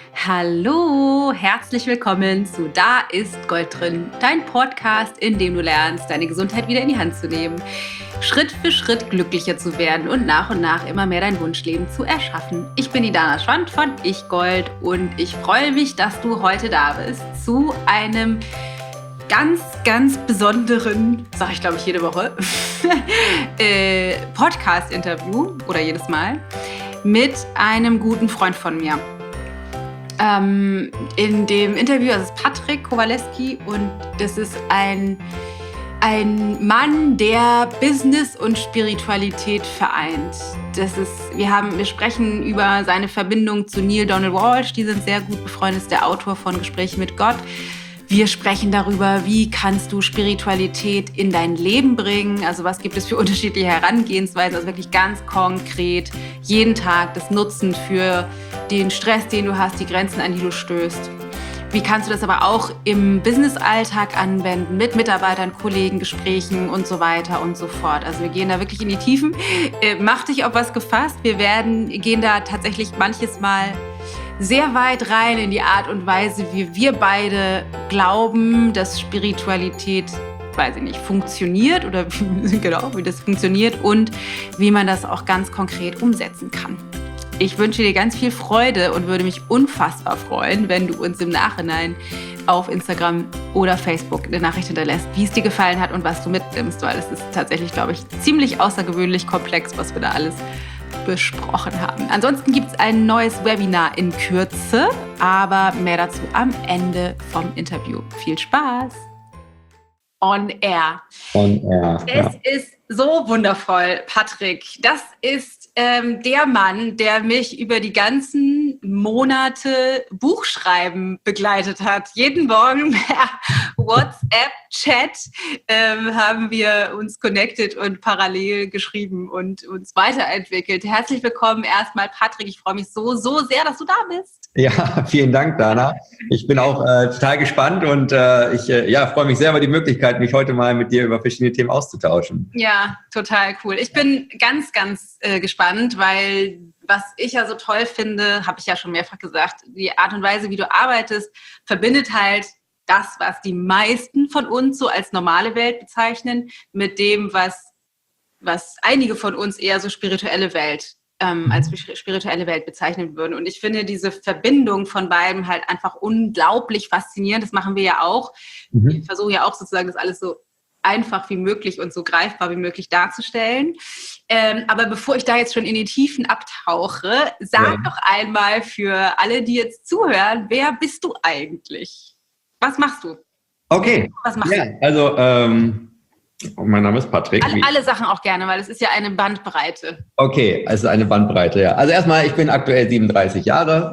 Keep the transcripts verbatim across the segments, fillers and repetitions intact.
Hallo, herzlich willkommen zu Da ist Gold drin, dein Podcast, in dem du lernst, deine Gesundheit wieder in die Hand zu nehmen, Schritt für Schritt glücklicher zu werden und nach und nach immer mehr dein Wunschleben zu erschaffen. Ich bin die Dana Schwand von Ich Gold und ich freue mich, dass du heute da bist zu einem ganz, ganz besonderen, sage ich glaube ich jede Woche, äh, Podcast-Interview oder jedes Mal mit einem guten Freund von mir. Ähm, in dem Interview, das ist Patrick Kowaleski und das ist ein, ein Mann, der Business und Spiritualität vereint. Das ist, wir, haben, wir sprechen über seine Verbindung zu Neale Donald Walsch, die sind sehr gut befreundet, ist der Autor von Gespräche mit Gott. Wir sprechen darüber, wie kannst du Spiritualität in dein Leben bringen, also was gibt es für unterschiedliche Herangehensweisen, also wirklich ganz konkret, jeden Tag das Nutzen für den Stress, den du hast, die Grenzen, an die du stößt. Wie kannst du das aber auch im Business-Alltag anwenden, mit Mitarbeitern, Kollegen, Gesprächen und so weiter und so fort. Also wir gehen da wirklich in die Tiefen. Äh, mach dich auf was gefasst. Wir werden, gehen da tatsächlich manches Mal sehr weit rein in die Art und Weise, wie wir beide glauben, dass Spiritualität, weiß ich nicht, funktioniert oder wie, genau, wie das funktioniert und wie man das auch ganz konkret umsetzen kann. Ich wünsche dir ganz viel Freude und würde mich unfassbar freuen, wenn du uns im Nachhinein auf Instagram oder Facebook eine Nachricht hinterlässt, wie es dir gefallen hat und was du mitnimmst, weil es ist tatsächlich, glaube ich, ziemlich außergewöhnlich komplex, was wir da alles besprochen haben. Ansonsten gibt es ein neues Webinar in Kürze, aber mehr dazu am Ende vom Interview. Viel Spaß! On Air. On Air. Es ja. ist so wundervoll, Patrick. Das ist ähm, der Mann, der mich über die ganzen Monate Buchschreiben begleitet hat. Jeden Morgen per WhatsApp-Chat ähm, haben wir uns connected und parallel geschrieben und uns weiterentwickelt. Herzlich willkommen erstmal, Patrick. Ich freue mich so, so sehr, dass du da bist. Ja, vielen Dank, Dana. Ich bin auch äh, total gespannt und äh, ich äh, ja, freue mich sehr über die Möglichkeit, mich heute mal mit dir über verschiedene Themen auszutauschen. Ja, total cool. Ich bin ganz, ganz äh, gespannt, weil was ich ja so toll finde, habe ich ja schon mehrfach gesagt, die Art und Weise, wie du arbeitest, verbindet halt das, was die meisten von uns so als normale Welt bezeichnen, mit dem, was, was einige von uns eher so spirituelle Welt ähm, als spirituelle Welt bezeichnen würden. Und ich finde diese Verbindung von beiden halt einfach unglaublich faszinierend. Das machen wir ja auch. Mhm. Wir versuchen ja auch sozusagen das alles so einfach wie möglich und so greifbar wie möglich darzustellen. Ähm, aber bevor ich da jetzt schon in die Tiefen abtauche, sag ja. doch einmal für alle, die jetzt zuhören, wer bist du eigentlich? Was machst du? Okay. Was machst ja, du? Also, ähm, mein Name ist Patrick. Alle, alle Sachen auch gerne, weil es ist ja eine Bandbreite. Okay, also eine Bandbreite, ja. Also erstmal, ich bin aktuell siebenunddreißig Jahre.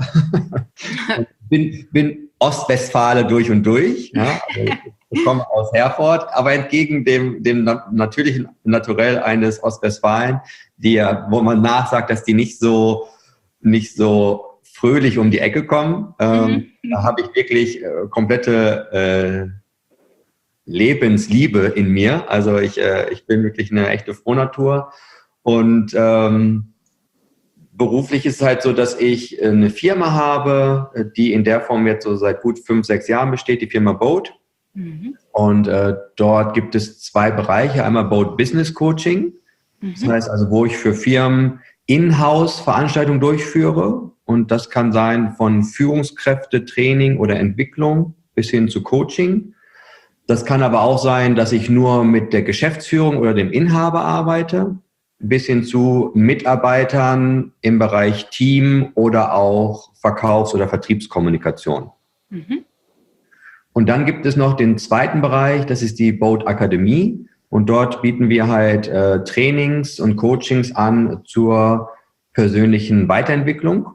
bin, bin Ostwestfale durch und durch. Ja. Also ich komme aus Herford, aber entgegen dem, dem natürlichen Naturell eines Ostwestfalen, die, wo man nachsagt, dass die nicht so, nicht so fröhlich um die Ecke kommen. Ähm, mhm. Da habe ich wirklich äh, komplette äh, Lebensliebe in mir. Also ich, äh, ich bin wirklich eine echte Frohnatur. Und ähm, beruflich ist es halt so, dass ich eine Firma habe, die in der Form jetzt so seit gut fünf, sechs Jahren besteht, die Firma Boat. Mhm. Und äh, dort gibt es zwei Bereiche. Einmal Boat Business Coaching. Mhm. Das heißt also, wo ich für Firmen in-house Veranstaltungen durchführe. Und das kann sein von Führungskräfte, Training oder Entwicklung bis hin zu Coaching. Das kann aber auch sein, dass ich nur mit der Geschäftsführung oder dem Inhaber arbeite, bis hin zu Mitarbeitern im Bereich Team oder auch Verkaufs- oder Vertriebskommunikation. Mhm. Und dann gibt es noch den zweiten Bereich, das ist die Boat Akademie. Und dort bieten wir halt äh, Trainings und Coachings an zur persönlichen Weiterentwicklung,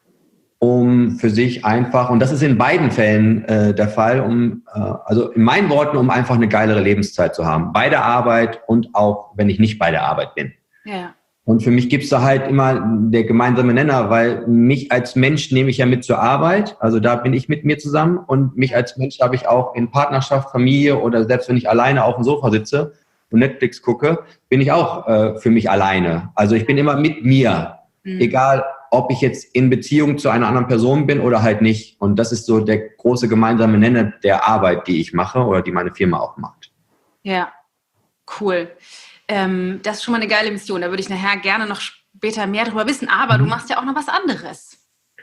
um für sich einfach, und das ist in beiden Fällen äh, der Fall, um äh, also in meinen Worten, um einfach eine geilere Lebenszeit zu haben. Bei der Arbeit und auch, wenn ich nicht bei der Arbeit bin. Ja. Und für mich gibt es da halt immer der gemeinsame Nenner, weil mich als Mensch nehme ich ja mit zur Arbeit, also da bin ich mit mir zusammen und mich als Mensch habe ich auch in Partnerschaft, Familie oder selbst wenn ich alleine auf dem Sofa sitze und Netflix gucke, bin ich auch äh, für mich alleine. Also ich bin immer mit mir, mhm. egal ob ich jetzt in Beziehung zu einer anderen Person bin oder halt nicht. Und das ist so der große gemeinsame Nenner der Arbeit, die ich mache oder die meine Firma auch macht. Ja, cool. Ähm, das ist schon mal eine geile Mission. Da würde ich nachher gerne noch später mehr darüber wissen. Aber du machst ja auch noch was anderes.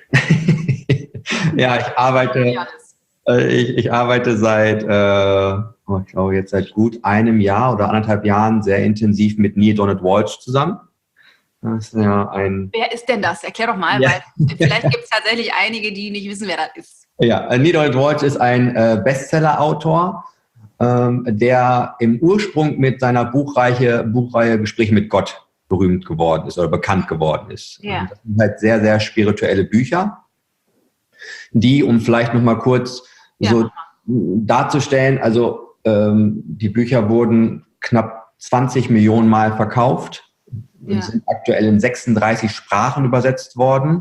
Ja, ich arbeite, äh, ich, ich arbeite seit, äh, oh, ich glaube jetzt seit gut einem Jahr oder anderthalb Jahren sehr intensiv mit Neale Donald Walsch zusammen. Das ist ja ein. Wer ist denn das? Erklär doch mal, ja. Weil vielleicht gibt es tatsächlich einige, die nicht wissen, wer das ist. Ja, Neale Donald Walsch ist ein äh, Bestseller-Autor, ähm, der im Ursprung mit seiner Buchreihe, Buchreihe Gespräche mit Gott berühmt geworden ist oder bekannt geworden ist. Ja. Das sind halt sehr, sehr spirituelle Bücher, die, um vielleicht nochmal kurz ja. so darzustellen, also ähm, die Bücher wurden knapp zwanzig Millionen Mal verkauft und ja. sind aktuell in sechsunddreißig Sprachen übersetzt worden.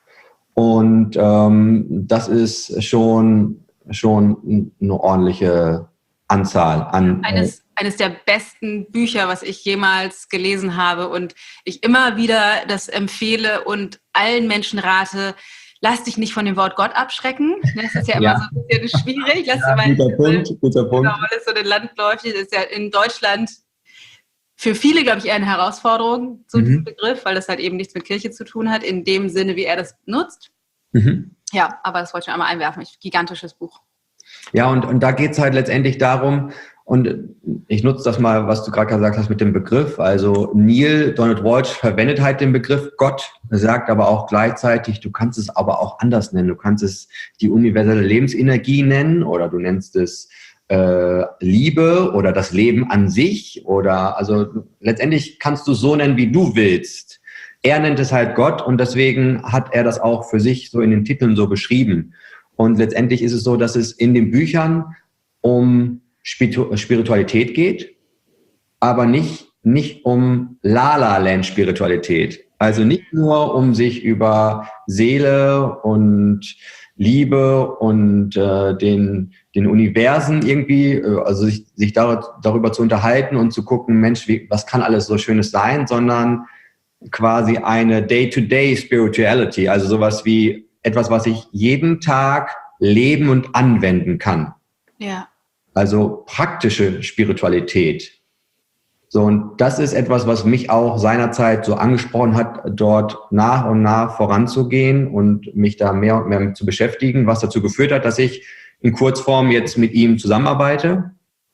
Und ähm, das ist schon, schon eine ordentliche Anzahl an... Eines, äh, eines der besten Bücher, was ich jemals gelesen habe und ich immer wieder das empfehle und allen Menschen rate, lass dich nicht von dem Wort Gott abschrecken. Das ist ja immer ja. so ein bisschen schwierig. Lass ja, mal, guter Punkt, guter Punkt. Genau, weil es so ein Land läuft. Das ist ja in Deutschland für viele, glaube ich, eher eine Herausforderung, so mhm. diesen Begriff, weil das halt eben nichts mit Kirche zu tun hat, in dem Sinne, wie er das nutzt. Mhm. Ja, aber das wollte ich schon einmal einwerfen. Gigantisches Buch. Ja, und, und da geht es halt letztendlich darum, und ich nutze das mal, was du gerade gesagt hast mit dem Begriff. Also Neale Donald Walsch verwendet halt den Begriff Gott, sagt aber auch gleichzeitig, du kannst es aber auch anders nennen. Du kannst es die universelle Lebensenergie nennen oder du nennst es äh, Liebe oder das Leben an sich. Oder also letztendlich kannst du es so nennen, wie du willst. Er nennt es halt Gott und deswegen hat er das auch für sich so in den Titeln so beschrieben. Und letztendlich ist es so, dass es in den Büchern um Spiritualität geht, aber nicht, nicht um La-La-Land-Spiritualität. Also nicht nur um sich über Seele und Liebe und äh, den, den Universen irgendwie, äh, also sich, sich dar- darüber zu unterhalten und zu gucken, Mensch, wie, was kann alles so Schönes sein, sondern quasi eine Day-to-Day-Spirituality, also sowas wie etwas, was ich jeden Tag leben und anwenden kann. Ja. Also praktische Spiritualität. So, und das ist etwas, was mich auch seinerzeit so angesprochen hat, dort nach und nach voranzugehen und mich da mehr und mehr mit zu beschäftigen, was dazu geführt hat, dass ich in Kurzform jetzt mit ihm zusammenarbeite.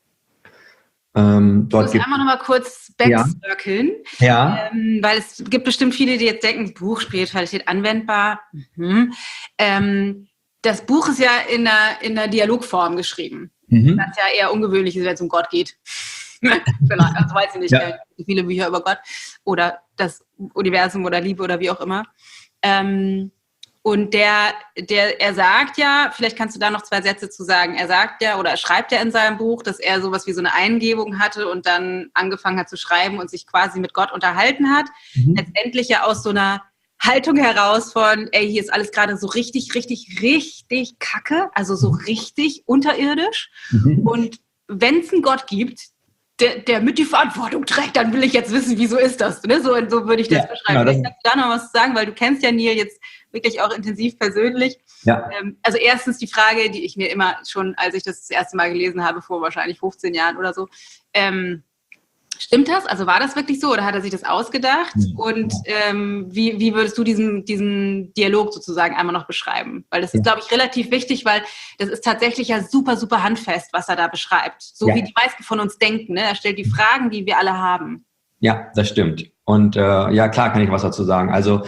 Ähm, dort ich muss einmal noch mal kurz backcirkeln, ja. Ja. Ähm, weil es gibt bestimmt viele, die jetzt denken, Buch, Spiritualität anwendbar. Mhm. Ähm, das Buch ist ja in der, in der Dialogform geschrieben. Mhm. Was ja eher ungewöhnlich ist, wenn es um Gott geht. Vielleicht, also weiß ich nicht, ja. viele Bücher über Gott oder das Universum oder Liebe oder wie auch immer. Ähm, und der, der, er sagt ja, vielleicht kannst du da noch zwei Sätze zu sagen, er sagt ja oder er schreibt ja in seinem Buch, dass er sowas wie so eine Eingebung hatte und dann angefangen hat zu schreiben und sich quasi mit Gott unterhalten hat. Mhm. Letztendlich ja aus so einer Haltung heraus von, ey, hier ist alles gerade so richtig, richtig, richtig kacke, also so richtig unterirdisch. Mhm. Und wenn es einen Gott gibt, der, der mit die Verantwortung trägt, dann will ich jetzt wissen, wieso ist das? Ne? So, so würde ich das ja, beschreiben. Genau, das kannst du da noch was sagen, weil du kennst ja Neale jetzt wirklich auch intensiv persönlich. Ja. Ähm, also erstens die Frage, die ich mir immer schon, als ich das das erste Mal gelesen habe, vor wahrscheinlich fünfzehn Jahren oder so, ähm, stimmt das? Also war das wirklich so oder hat er sich das ausgedacht? Und ähm, wie, wie würdest du diesen, diesen Dialog sozusagen einmal noch beschreiben? Weil das ist, glaube ich, relativ wichtig, weil das ist tatsächlich ja super, super handfest, was er da beschreibt. So ja. wie die meisten von uns denken. Ne? Er stellt die Fragen, die wir alle haben. Ja, das stimmt. Und äh, ja, klar kann ich was dazu sagen. Also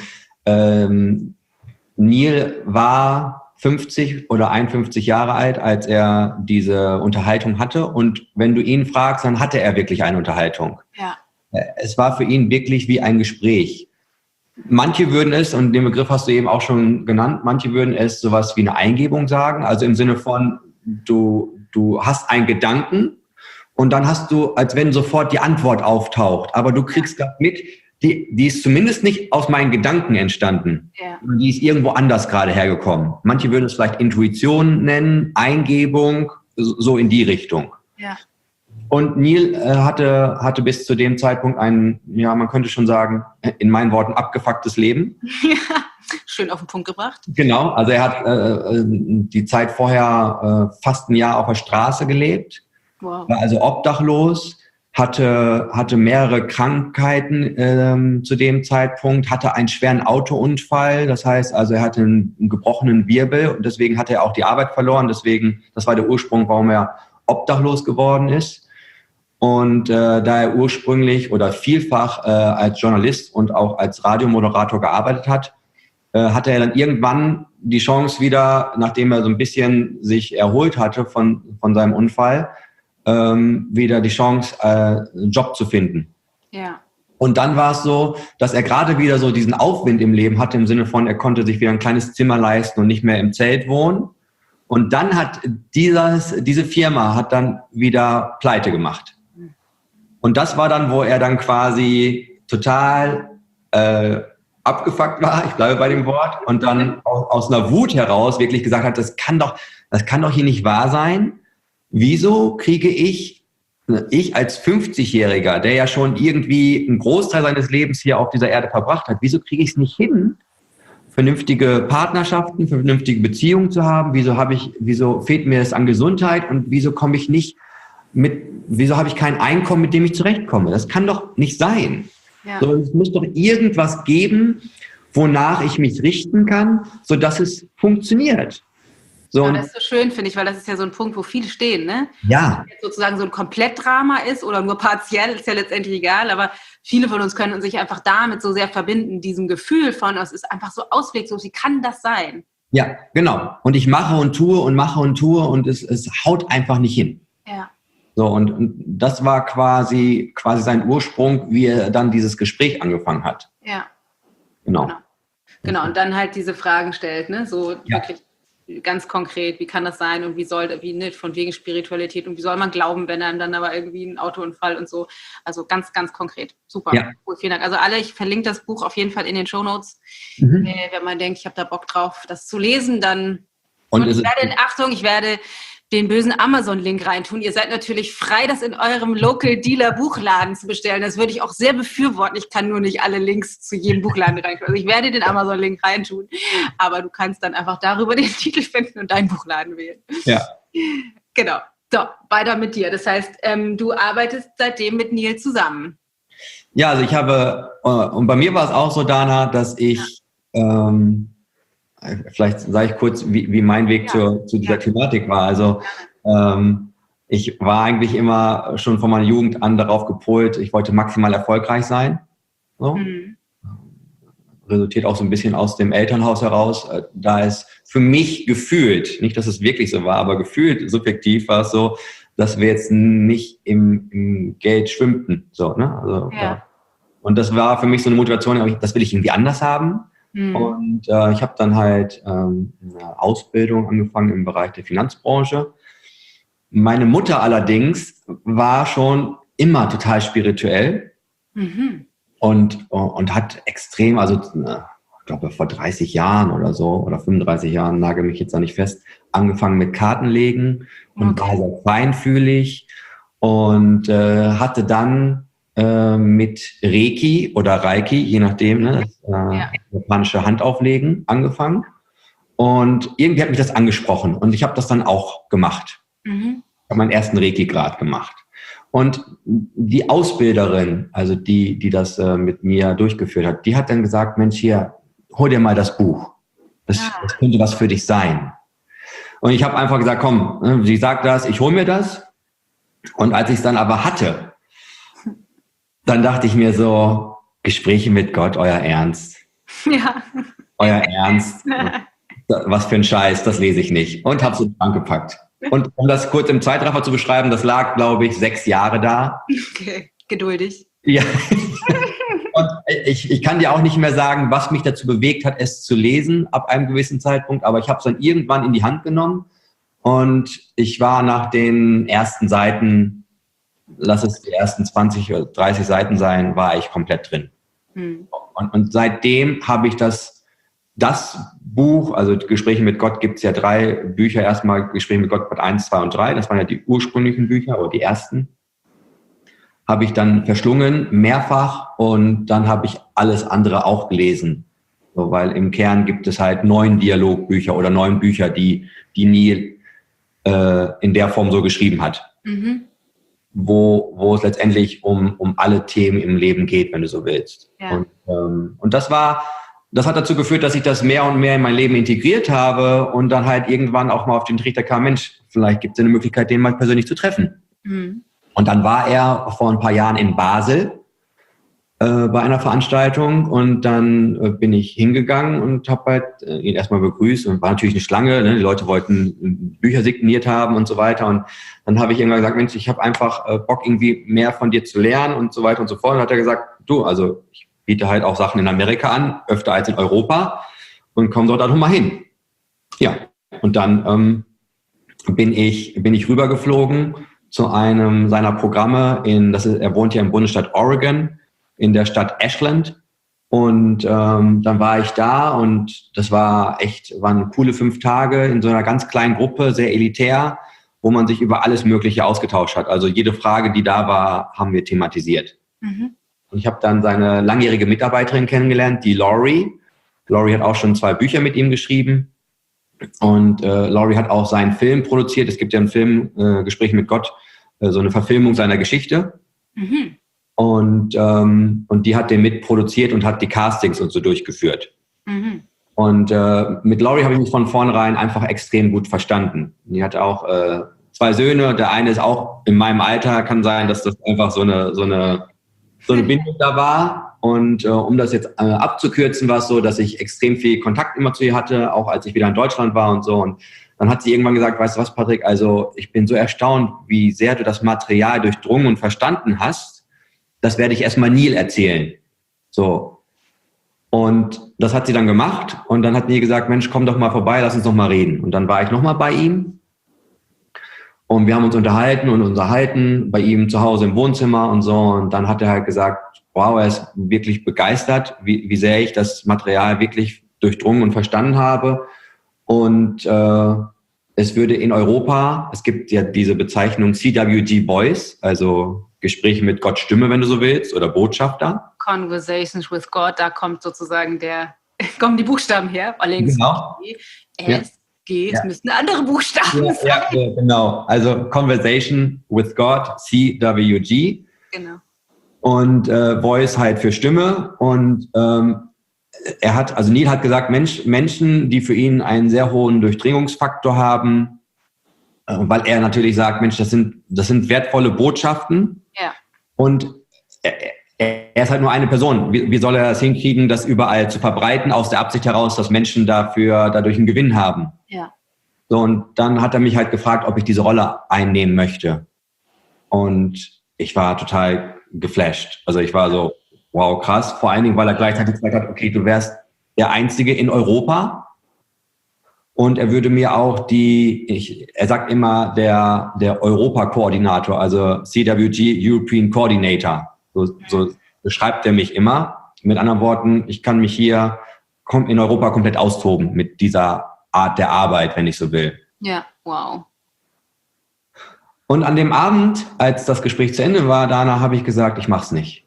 ähm, Neale war fünfzig oder einundfünfzig Jahre alt, als er diese Unterhaltung hatte. Und wenn du ihn fragst, dann hatte er wirklich eine Unterhaltung. Ja. Es war für ihn wirklich wie ein Gespräch. Manche würden es, und den Begriff hast du eben auch schon genannt, manche würden es sowas wie eine Eingebung sagen. Also im Sinne von, du, du hast einen Gedanken und dann hast du, als wenn sofort die Antwort auftaucht. Aber du kriegst gerade mit, Die, die ist zumindest nicht aus meinen Gedanken entstanden. Ja. Die ist irgendwo anders gerade hergekommen. Manche würden es vielleicht Intuition nennen, Eingebung, so in die Richtung. Ja. Und Neale äh, hatte, hatte bis zu dem Zeitpunkt ein, ja, man könnte schon sagen, in meinen Worten, abgefucktes Leben. Ja, schön auf den Punkt gebracht. Genau, also er hat äh, die Zeit vorher äh, fast ein Jahr auf der Straße gelebt, wow. War also obdachlos, hatte, hatte mehrere Krankheiten ähm, zu dem Zeitpunkt, hatte einen schweren Autounfall, das heißt also er hatte einen, einen gebrochenen Wirbel und deswegen hatte er auch die Arbeit verloren, deswegen, das war der Ursprung, warum er obdachlos geworden ist. Und äh, da er ursprünglich oder vielfach äh, als Journalist und auch als Radiomoderator gearbeitet hat, äh, hatte er dann irgendwann die Chance wieder, nachdem er so ein bisschen sich erholt hatte von, von seinem Unfall, ähm, wieder die Chance, äh, einen Job zu finden. Ja. Und dann war es so, dass er gerade wieder so diesen Aufwind im Leben hatte, im Sinne von, er konnte sich wieder ein kleines Zimmer leisten und nicht mehr im Zelt wohnen. Und dann hat dieses, diese Firma hat dann wieder pleite gemacht. Und das war dann, wo er dann quasi total äh, abgefuckt war, ich bleibe bei dem Wort, und dann aus, aus einer Wut heraus wirklich gesagt hat, das kann doch, das kann doch hier nicht wahr sein. Wieso kriege ich, ich als fünfzigjähriger, der ja schon irgendwie einen Großteil seines Lebens hier auf dieser Erde verbracht hat, wieso kriege ich es nicht hin, vernünftige Partnerschaften, vernünftige Beziehungen zu haben? Wieso habe ich, wieso fehlt mir es an Gesundheit und wieso komme ich nicht mit, wieso habe ich kein Einkommen, mit dem ich zurechtkomme? Das kann doch nicht sein. Ja. So, es muss doch irgendwas geben, wonach ich mich richten kann, sodass es funktioniert. So, ja, das ist so schön, finde ich, weil das ist ja so ein Punkt, wo viele stehen, ne? Ja. Wenn es sozusagen so ein Komplettdrama ist oder nur partiell, ist ja letztendlich egal, aber viele von uns können sich einfach damit so sehr verbinden, diesem Gefühl von, es ist einfach so ausweglos, wie kann das sein? Ja, genau. Und ich mache und tue und mache und tue und es, es haut einfach nicht hin. Ja. So, und, und das war quasi, quasi sein Ursprung, wie er dann dieses Gespräch angefangen hat. Ja. Genau. Genau, genau. Und dann halt diese Fragen stellt, ne? So ja. wirklich ganz konkret, wie kann das sein und wie soll, wie nicht, von wegen Spiritualität und wie soll man glauben, wenn einem dann aber irgendwie ein Autounfall und so. Also ganz, ganz konkret. Super. Ja. Cool, vielen Dank. Also alle, ich verlinke das Buch auf jeden Fall in den Shownotes. Mhm. Äh, wenn man denkt, ich habe da Bock drauf, das zu lesen, dann und, und ich ist werde, Achtung, ich werde den bösen Amazon-Link reintun. Ihr seid natürlich frei, das in eurem Local Dealer Buchladen zu bestellen. Das würde ich auch sehr befürworten. Ich kann nur nicht alle Links zu jedem Buchladen reintun. Also ich werde den Amazon-Link reintun. Aber du kannst dann einfach darüber den Titel finden und deinen Buchladen wählen. Ja. Genau. So, weiter mit dir. Das heißt, ähm, du arbeitest seitdem mit Neil zusammen. Ja, also ich habe, äh, und bei mir war es auch so, Dana, dass ich, ja. ähm, vielleicht sage ich kurz, wie, wie mein Weg ja. zur, zu dieser ja. Thematik war. Also ähm, ich war eigentlich immer schon von meiner Jugend an darauf gepolt, ich wollte maximal erfolgreich sein. So. Mhm. Resultiert auch so ein bisschen aus dem Elternhaus heraus. Da es für mich gefühlt, nicht, dass es wirklich so war, aber gefühlt subjektiv war es so, dass wir jetzt nicht im, im Geld schwimmten. So, ne? Also, ja. ja. Und das war für mich so eine Motivation, das will ich irgendwie anders haben. Mhm. Und äh, ich habe dann halt ähm, eine Ausbildung angefangen im Bereich der Finanzbranche. Meine Mutter allerdings war schon immer total spirituell mhm. und, und hat extrem, also ich glaube vor dreißig Jahren oder so oder fünfunddreißig Jahren, nagel mich jetzt da nicht fest, angefangen mit Kartenlegen und okay. war sehr feinfühlig und äh, hatte dann mit Reiki oder Reiki, je nachdem, ne, das äh, ja. japanische Handauflegen angefangen. Und irgendwie hat mich das angesprochen und ich habe das dann auch gemacht. Mhm. Ich habe meinen ersten Reiki-Grad gemacht. Und die Ausbilderin, also die, die das äh, mit mir durchgeführt hat, die hat dann gesagt, Mensch, hier, hol dir mal das Buch. Das, ja. das könnte was für dich sein. Und ich habe einfach gesagt, komm, ne, sie sagt das, ich hole mir das. Und als ich es dann aber hatte, dann dachte ich mir so, Gespräche mit Gott, euer Ernst. Ja. Euer Ernst. Was für ein Scheiß, das lese ich nicht. Und habe es so angepackt. Und um das kurz im Zeitraffer zu beschreiben, das lag, glaube ich, sechs Jahre da. Okay, geduldig. Ja. Und ich, ich kann dir auch nicht mehr sagen, was mich dazu bewegt hat, es zu lesen ab einem gewissen Zeitpunkt. Aber ich habe es dann irgendwann in die Hand genommen. Und ich war nach den ersten Seiten, lass es die ersten zwanzig oder dreißig Seiten sein, war ich komplett drin. Hm. Und, und seitdem habe ich das, das Buch, also Gespräche mit Gott, gibt es ja drei Bücher. Erstmal Gespräche mit Gott, Part eins, zwei und drei. Das waren ja die ursprünglichen Bücher, oder die ersten. Habe ich dann verschlungen, mehrfach. Und dann habe ich alles andere auch gelesen. So, weil im Kern gibt es halt neun Dialogbücher oder neun Bücher, die, die Neil äh, in der Form so geschrieben hat. Mhm. Wo, wo es letztendlich um, um alle Themen im Leben geht, wenn du so willst. Ja. Und, ähm, und das war, das hat dazu geführt, dass ich das mehr und mehr in mein Leben integriert habe und dann halt irgendwann auch mal auf den Trichter kam, Mensch, vielleicht gibt es eine Möglichkeit, den mal persönlich zu treffen. Mhm. Und dann war er vor ein paar Jahren in Basel äh, bei einer Veranstaltung und dann äh, bin ich hingegangen und habe halt äh, ihn erstmal begrüßt und war natürlich eine Schlange, ne? Die Leute wollten Bücher signiert haben und so weiter und dann habe ich irgendwann gesagt, Mensch, ich habe einfach äh, Bock irgendwie mehr von dir zu lernen und so weiter und so fort. Und dann hat er gesagt, du, also ich biete halt auch Sachen in Amerika an, öfter als in Europa und komm dort auch mal hin. Ja, und dann ähm, bin ich bin ich rübergeflogen zu einem seiner Programme in, das ist, er wohnt ja im Bundesstaat Oregon, in der Stadt Ashland. Und ähm, dann war ich da und das war echt, waren coole fünf Tage in so einer ganz kleinen Gruppe, sehr elitär, wo man sich über alles Mögliche ausgetauscht hat. Also jede Frage, die da war, haben wir thematisiert. Mhm. Und ich habe dann seine langjährige Mitarbeiterin kennengelernt, die Laurie. Laurie hat auch schon zwei Bücher mit ihm geschrieben. Und äh, Laurie hat auch seinen Film produziert. Es gibt ja einen Film, äh, Gespräch mit Gott, äh, so eine Verfilmung seiner Geschichte. Mhm. Und, ähm, und die hat den mitproduziert und hat die Castings und so durchgeführt. Mhm. Und äh, mit Laurie habe ich mich von vornherein einfach extrem gut verstanden. Die hat auch äh, zwei Söhne. Der eine ist auch in meinem Alter. Kann sein, dass das einfach so eine, so eine, so eine Bindung da war. Und äh, um das jetzt äh, abzukürzen, war es so, dass ich extrem viel Kontakt immer zu ihr hatte, auch als ich wieder in Deutschland war und so. Und dann hat sie irgendwann gesagt, weißt du was, Patrick, also ich bin so erstaunt, wie sehr du das Material durchdrungen und verstanden hast. Das werde ich erstmal Neil erzählen. So. Und das hat sie dann gemacht. Und dann hat Neil gesagt, Mensch, komm doch mal vorbei, lass uns noch mal reden. Und dann war ich noch mal bei ihm. Und wir haben uns unterhalten und unterhalten bei ihm zu Hause im Wohnzimmer und so. Und dann hat er halt gesagt, wow, er ist wirklich begeistert, wie, wie sehr ich das Material wirklich durchdrungen und verstanden habe. Und äh, es würde in Europa, es gibt ja diese Bezeichnung C W G Voice, also Gespräche mit Gott Stimme, wenn du so willst, oder Botschafter. Conversations with God, da kommt sozusagen der, kommen die Buchstaben her. Allerdings genau. S, ja. G, es ja. müssten andere Buchstaben ja, sein. Ja, ja, genau. Also Conversation with God, C W G. Genau. Und äh, Voice halt für Stimme. Und ähm, er hat, also Neil hat gesagt, Mensch, Menschen, die für ihn einen sehr hohen Durchdringungsfaktor haben, äh, weil er natürlich sagt, Mensch, das sind, das sind wertvolle Botschaften. Ja. Und er, er ist halt nur eine Person. Wie, wie soll er das hinkriegen, das überall zu verbreiten, aus der Absicht heraus, dass Menschen dafür dadurch einen Gewinn haben? Ja. So, und dann hat er mich halt gefragt, ob ich diese Rolle einnehmen möchte. Und ich war total geflasht. Also ich war so, wow, krass. Vor allen Dingen, weil er gleichzeitig gesagt hat, okay, du wärst der Einzige in Europa. Und er würde mir auch die, ich, er sagt immer, der, der Europa-Koordinator, also C W G, European Coordinator. So, so beschreibt er mich immer. Mit anderen Worten, ich kann mich hier in Europa komplett austoben mit dieser Art der Arbeit, wenn ich so will. Ja, wow. Und an dem Abend, als das Gespräch zu Ende war, danach habe ich gesagt, ich mach's nicht.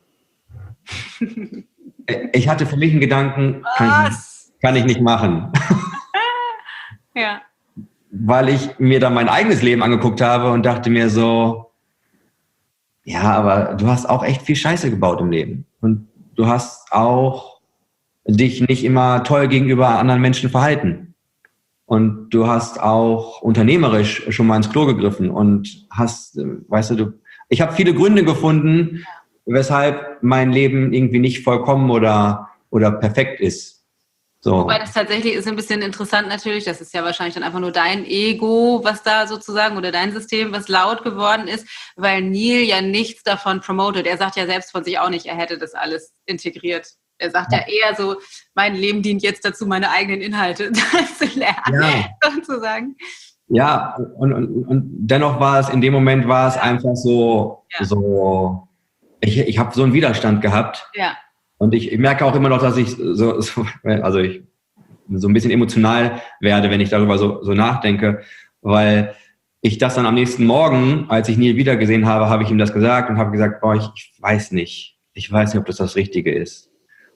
Ich hatte für mich einen Gedanken, kann ich, kann ich nicht machen. Ja. Weil ich mir dann mein eigenes Leben angeguckt habe und dachte mir so, ja, aber du hast auch echt viel Scheiße gebaut im Leben. Und du hast auch dich nicht immer toll gegenüber anderen Menschen verhalten. Und du hast auch unternehmerisch schon mal ins Klo gegriffen und hast, weißt du, du ich habe viele Gründe gefunden, weshalb mein Leben irgendwie nicht vollkommen oder, oder perfekt ist. So. Wobei das tatsächlich ist ein bisschen interessant natürlich, das ist ja wahrscheinlich dann einfach nur dein Ego, was da sozusagen, oder dein System, was laut geworden ist, weil Neil ja nichts davon promotet. Er sagt ja selbst von sich auch nicht, er hätte das alles integriert. Er sagt ja, ja eher so, mein Leben dient jetzt dazu, meine eigenen Inhalte zu lernen, ja. sozusagen. Ja, und, und, und dennoch war es, in dem Moment war es ja. einfach so, ja. so ich, ich habe so einen Widerstand gehabt. Ja. Und ich, ich merke auch immer noch, dass ich so, so, also ich so ein bisschen emotional werde, wenn ich darüber so, so nachdenke, weil ich das dann am nächsten Morgen, als ich Neil wieder gesehen habe, habe ich ihm das gesagt und habe gesagt, boah, ich, ich weiß nicht, ich weiß nicht, ob das das Richtige ist.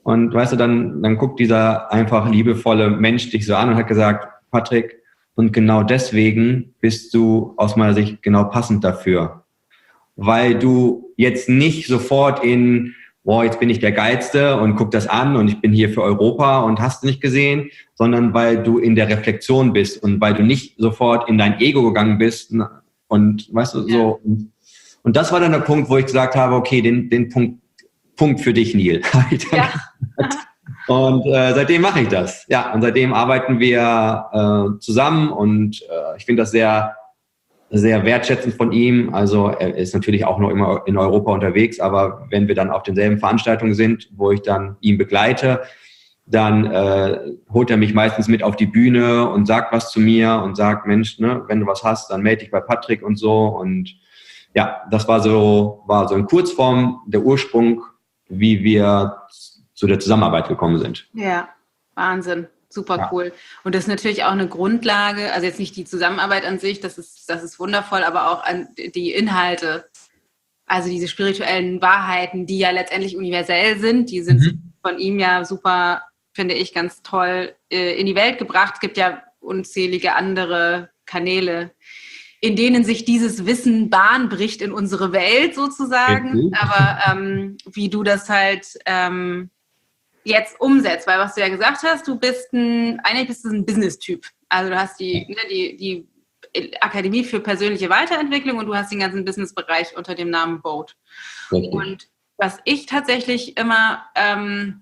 Und weißt du, dann, dann guckt dieser einfach liebevolle Mensch dich so an und hat gesagt, Patrick, und genau deswegen bist du aus meiner Sicht genau passend dafür. Weil du jetzt nicht sofort in, boah, jetzt bin ich der Geilste und guck das an und ich bin hier für Europa und hast du nicht gesehen, sondern weil du in der Reflexion bist und weil du nicht sofort in dein Ego gegangen bist und weißt du, so. Ja. Und das war dann der Punkt, wo ich gesagt habe, okay, den, den Punkt, Punkt für dich, Neil. Ja. Und äh, seitdem mache ich das. Ja, und seitdem arbeiten wir äh, zusammen und äh, ich finde das sehr, sehr wertschätzend von ihm. Also er ist natürlich auch noch immer in Europa unterwegs, aber wenn wir dann auf denselben Veranstaltungen sind, wo ich dann ihn begleite, dann äh, holt er mich meistens mit auf die Bühne und sagt was zu mir und sagt, Mensch, ne, wenn du was hast, dann melde dich bei Patrick und so. Und ja, das war so, war so in Kurzform der Ursprung, wie wir zu der Zusammenarbeit gekommen sind. Ja, Wahnsinn. Super ja. Cool. Und das ist natürlich auch eine Grundlage, also jetzt nicht die Zusammenarbeit an sich, das ist, das ist wundervoll, aber auch an die Inhalte, also diese spirituellen Wahrheiten, die ja letztendlich universell sind, die sind mhm. von ihm ja super, finde ich, ganz toll äh, in die Welt gebracht. Es gibt ja unzählige andere Kanäle, in denen sich dieses Wissen Bahn bricht in unsere Welt sozusagen, mhm. aber ähm, wie du das halt ähm, jetzt umsetzt, weil was du ja gesagt hast, du bist ein, eigentlich bist du ein Business-Typ. Also du hast die, ne, die, die Akademie für persönliche Weiterentwicklung und du hast den ganzen Business-Bereich unter dem Namen Boat. Okay. Und was ich tatsächlich immer, ähm,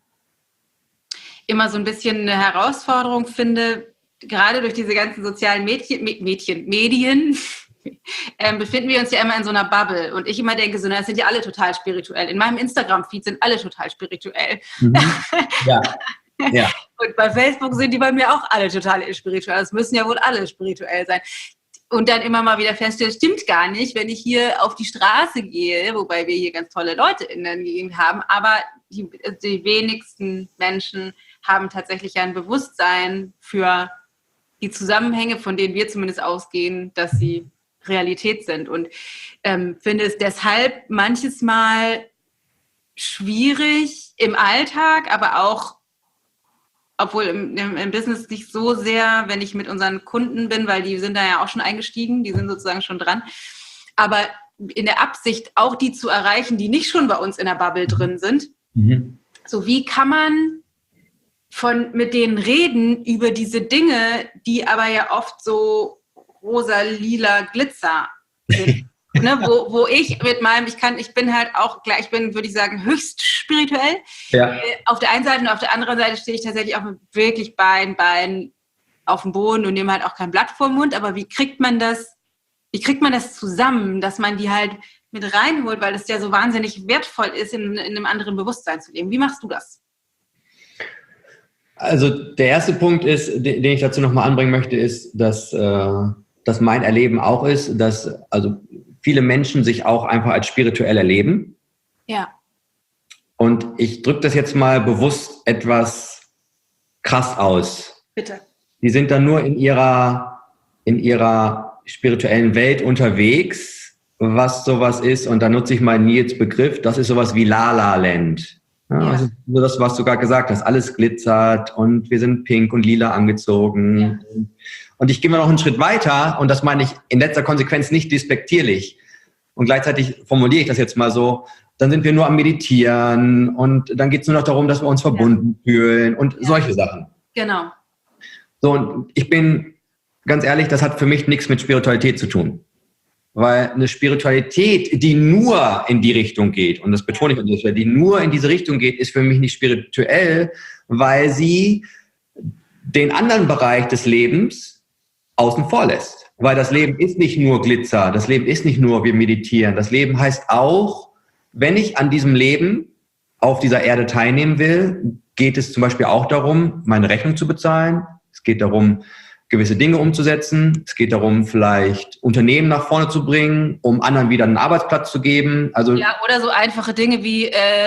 immer so ein bisschen eine Herausforderung finde, gerade durch diese ganzen sozialen Mädchen, Mädchen, Medien, Ähm, befinden wir uns ja immer in so einer Bubble. Und ich immer denke, so, na, das sind ja alle total spirituell. In meinem Instagram-Feed sind alle total spirituell. Mhm. Ja. Ja. Und bei Facebook sind die bei mir auch alle total spirituell. Es müssen ja wohl alle spirituell sein. Und dann immer mal wieder feststellen, stimmt gar nicht, wenn ich hier auf die Straße gehe, wobei wir hier ganz tolle Leute in der Gegend haben, aber die, die wenigsten Menschen haben tatsächlich ja ein Bewusstsein für die Zusammenhänge, von denen wir zumindest ausgehen, dass sie Realität sind und ähm, finde es deshalb manches Mal schwierig im Alltag, aber auch, obwohl im, im, im Business nicht so sehr, wenn ich mit unseren Kunden bin, weil die sind da ja auch schon eingestiegen, die sind sozusagen schon dran, aber in der Absicht auch die zu erreichen, die nicht schon bei uns in der Bubble drin sind. Mhm. So, wie kann man von mit denen reden über diese Dinge, die aber ja oft so rosa, lila Glitzer sind, ne, wo, wo ich mit meinem, ich kann, ich bin halt auch, gleich, ich bin, würde ich sagen, höchst spirituell. Ja. Äh, auf der einen Seite und auf der anderen Seite stehe ich tatsächlich auch mit wirklich beiden Beinen auf dem Boden und nehme halt auch kein Blatt vor den Mund, aber wie kriegt man das, wie kriegt man das zusammen, dass man die halt mit reinholt, weil das ja so wahnsinnig wertvoll ist, in, in einem anderen Bewusstsein zu leben. Wie machst du das? Also der erste Punkt ist, den ich dazu nochmal anbringen möchte, ist, dass äh, dass mein Erleben auch ist, dass also viele Menschen sich auch einfach als spirituell erleben. Ja. Und ich drücke das jetzt mal bewusst etwas krass aus. Bitte. Die sind dann nur in ihrer, in ihrer spirituellen Welt unterwegs, was sowas ist. Und da nutze ich mal Nils Begriff, das ist sowas wie La La Land. Ja, ja. Also das, was du gerade gesagt hast, alles glitzert und wir sind pink und lila angezogen. Ja. Und ich gehe mal noch einen Schritt weiter und das meine ich in letzter Konsequenz nicht despektierlich. Und gleichzeitig formuliere ich das jetzt mal so, dann sind wir nur am Meditieren und dann geht es nur noch darum, dass wir uns verbunden ja. fühlen und ja. solche Sachen. Genau. So, und ich bin ganz ehrlich, das hat für mich nichts mit Spiritualität zu tun. Weil eine Spiritualität, die nur in die Richtung geht, und das betone ich an dieser Stelle, die nur in diese Richtung geht, ist für mich nicht spirituell, weil sie den anderen Bereich des Lebens außen vor lässt. Weil das Leben ist nicht nur Glitzer, das Leben ist nicht nur wir meditieren. Das Leben heißt auch, wenn ich an diesem Leben auf dieser Erde teilnehmen will, geht es zum Beispiel auch darum, meine Rechnung zu bezahlen. Es geht darum, gewisse Dinge umzusetzen. Es geht darum, vielleicht Unternehmen nach vorne zu bringen, um anderen wieder einen Arbeitsplatz zu geben. Also ja, oder so einfache Dinge wie, äh,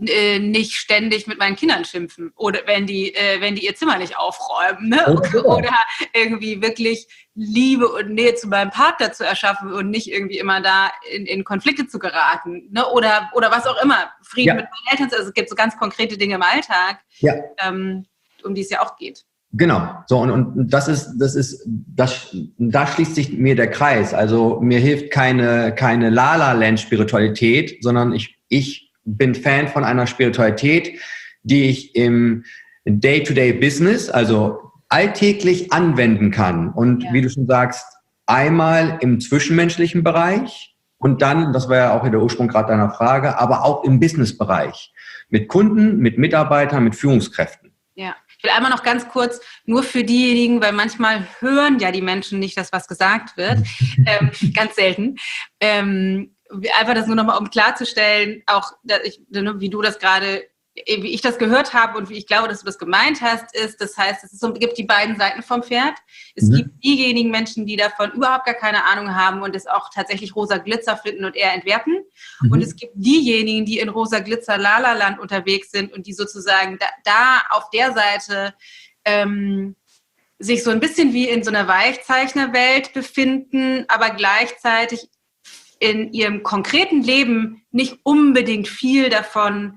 äh, nicht ständig mit meinen Kindern schimpfen oder wenn die, äh, wenn die ihr Zimmer nicht aufräumen, ne? Okay. Oder irgendwie wirklich Liebe und Nähe zu meinem Partner zu erschaffen und nicht irgendwie immer da in, in Konflikte zu geraten, ne? Oder, oder was auch immer, Frieden Ja. mit meinen Eltern, also es gibt so ganz konkrete Dinge im Alltag, Ja. ähm, um die es ja auch geht. Genau. So, und, und das ist, das ist, das, da schließt sich mir der Kreis. Also mir hilft keine, keine La-La-Land-Spiritualität, sondern ich, ich bin Fan von einer Spiritualität, die ich im Day-to-Day-Business, also alltäglich anwenden kann. Und Ja. wie du schon sagst, einmal im zwischenmenschlichen Bereich und dann, das war ja auch der Ursprung gerade deiner Frage, aber auch im Business-Bereich. Mit Kunden, mit Mitarbeitern, mit Führungskräften. Ja. Ich will einmal noch ganz kurz, nur für diejenigen, weil manchmal hören ja die Menschen nicht, dass was gesagt wird, ähm, ganz selten. Ähm, einfach das nur nochmal, um klarzustellen, auch ich, wie du das gerade, wie ich das gehört habe und wie ich glaube, dass du das gemeint hast, ist, das heißt, es ist, gibt die beiden Seiten vom Pferd. Es mhm. gibt diejenigen Menschen, die davon überhaupt gar keine Ahnung haben und es auch tatsächlich rosa Glitzer finden und eher entwerten. Mhm. Und es gibt diejenigen, die in rosa Glitzer Lala-Land unterwegs sind und die sozusagen da, da auf der Seite ähm, sich so ein bisschen wie in so einer Weichzeichnerwelt befinden, aber gleichzeitig in ihrem konkreten Leben nicht unbedingt viel davon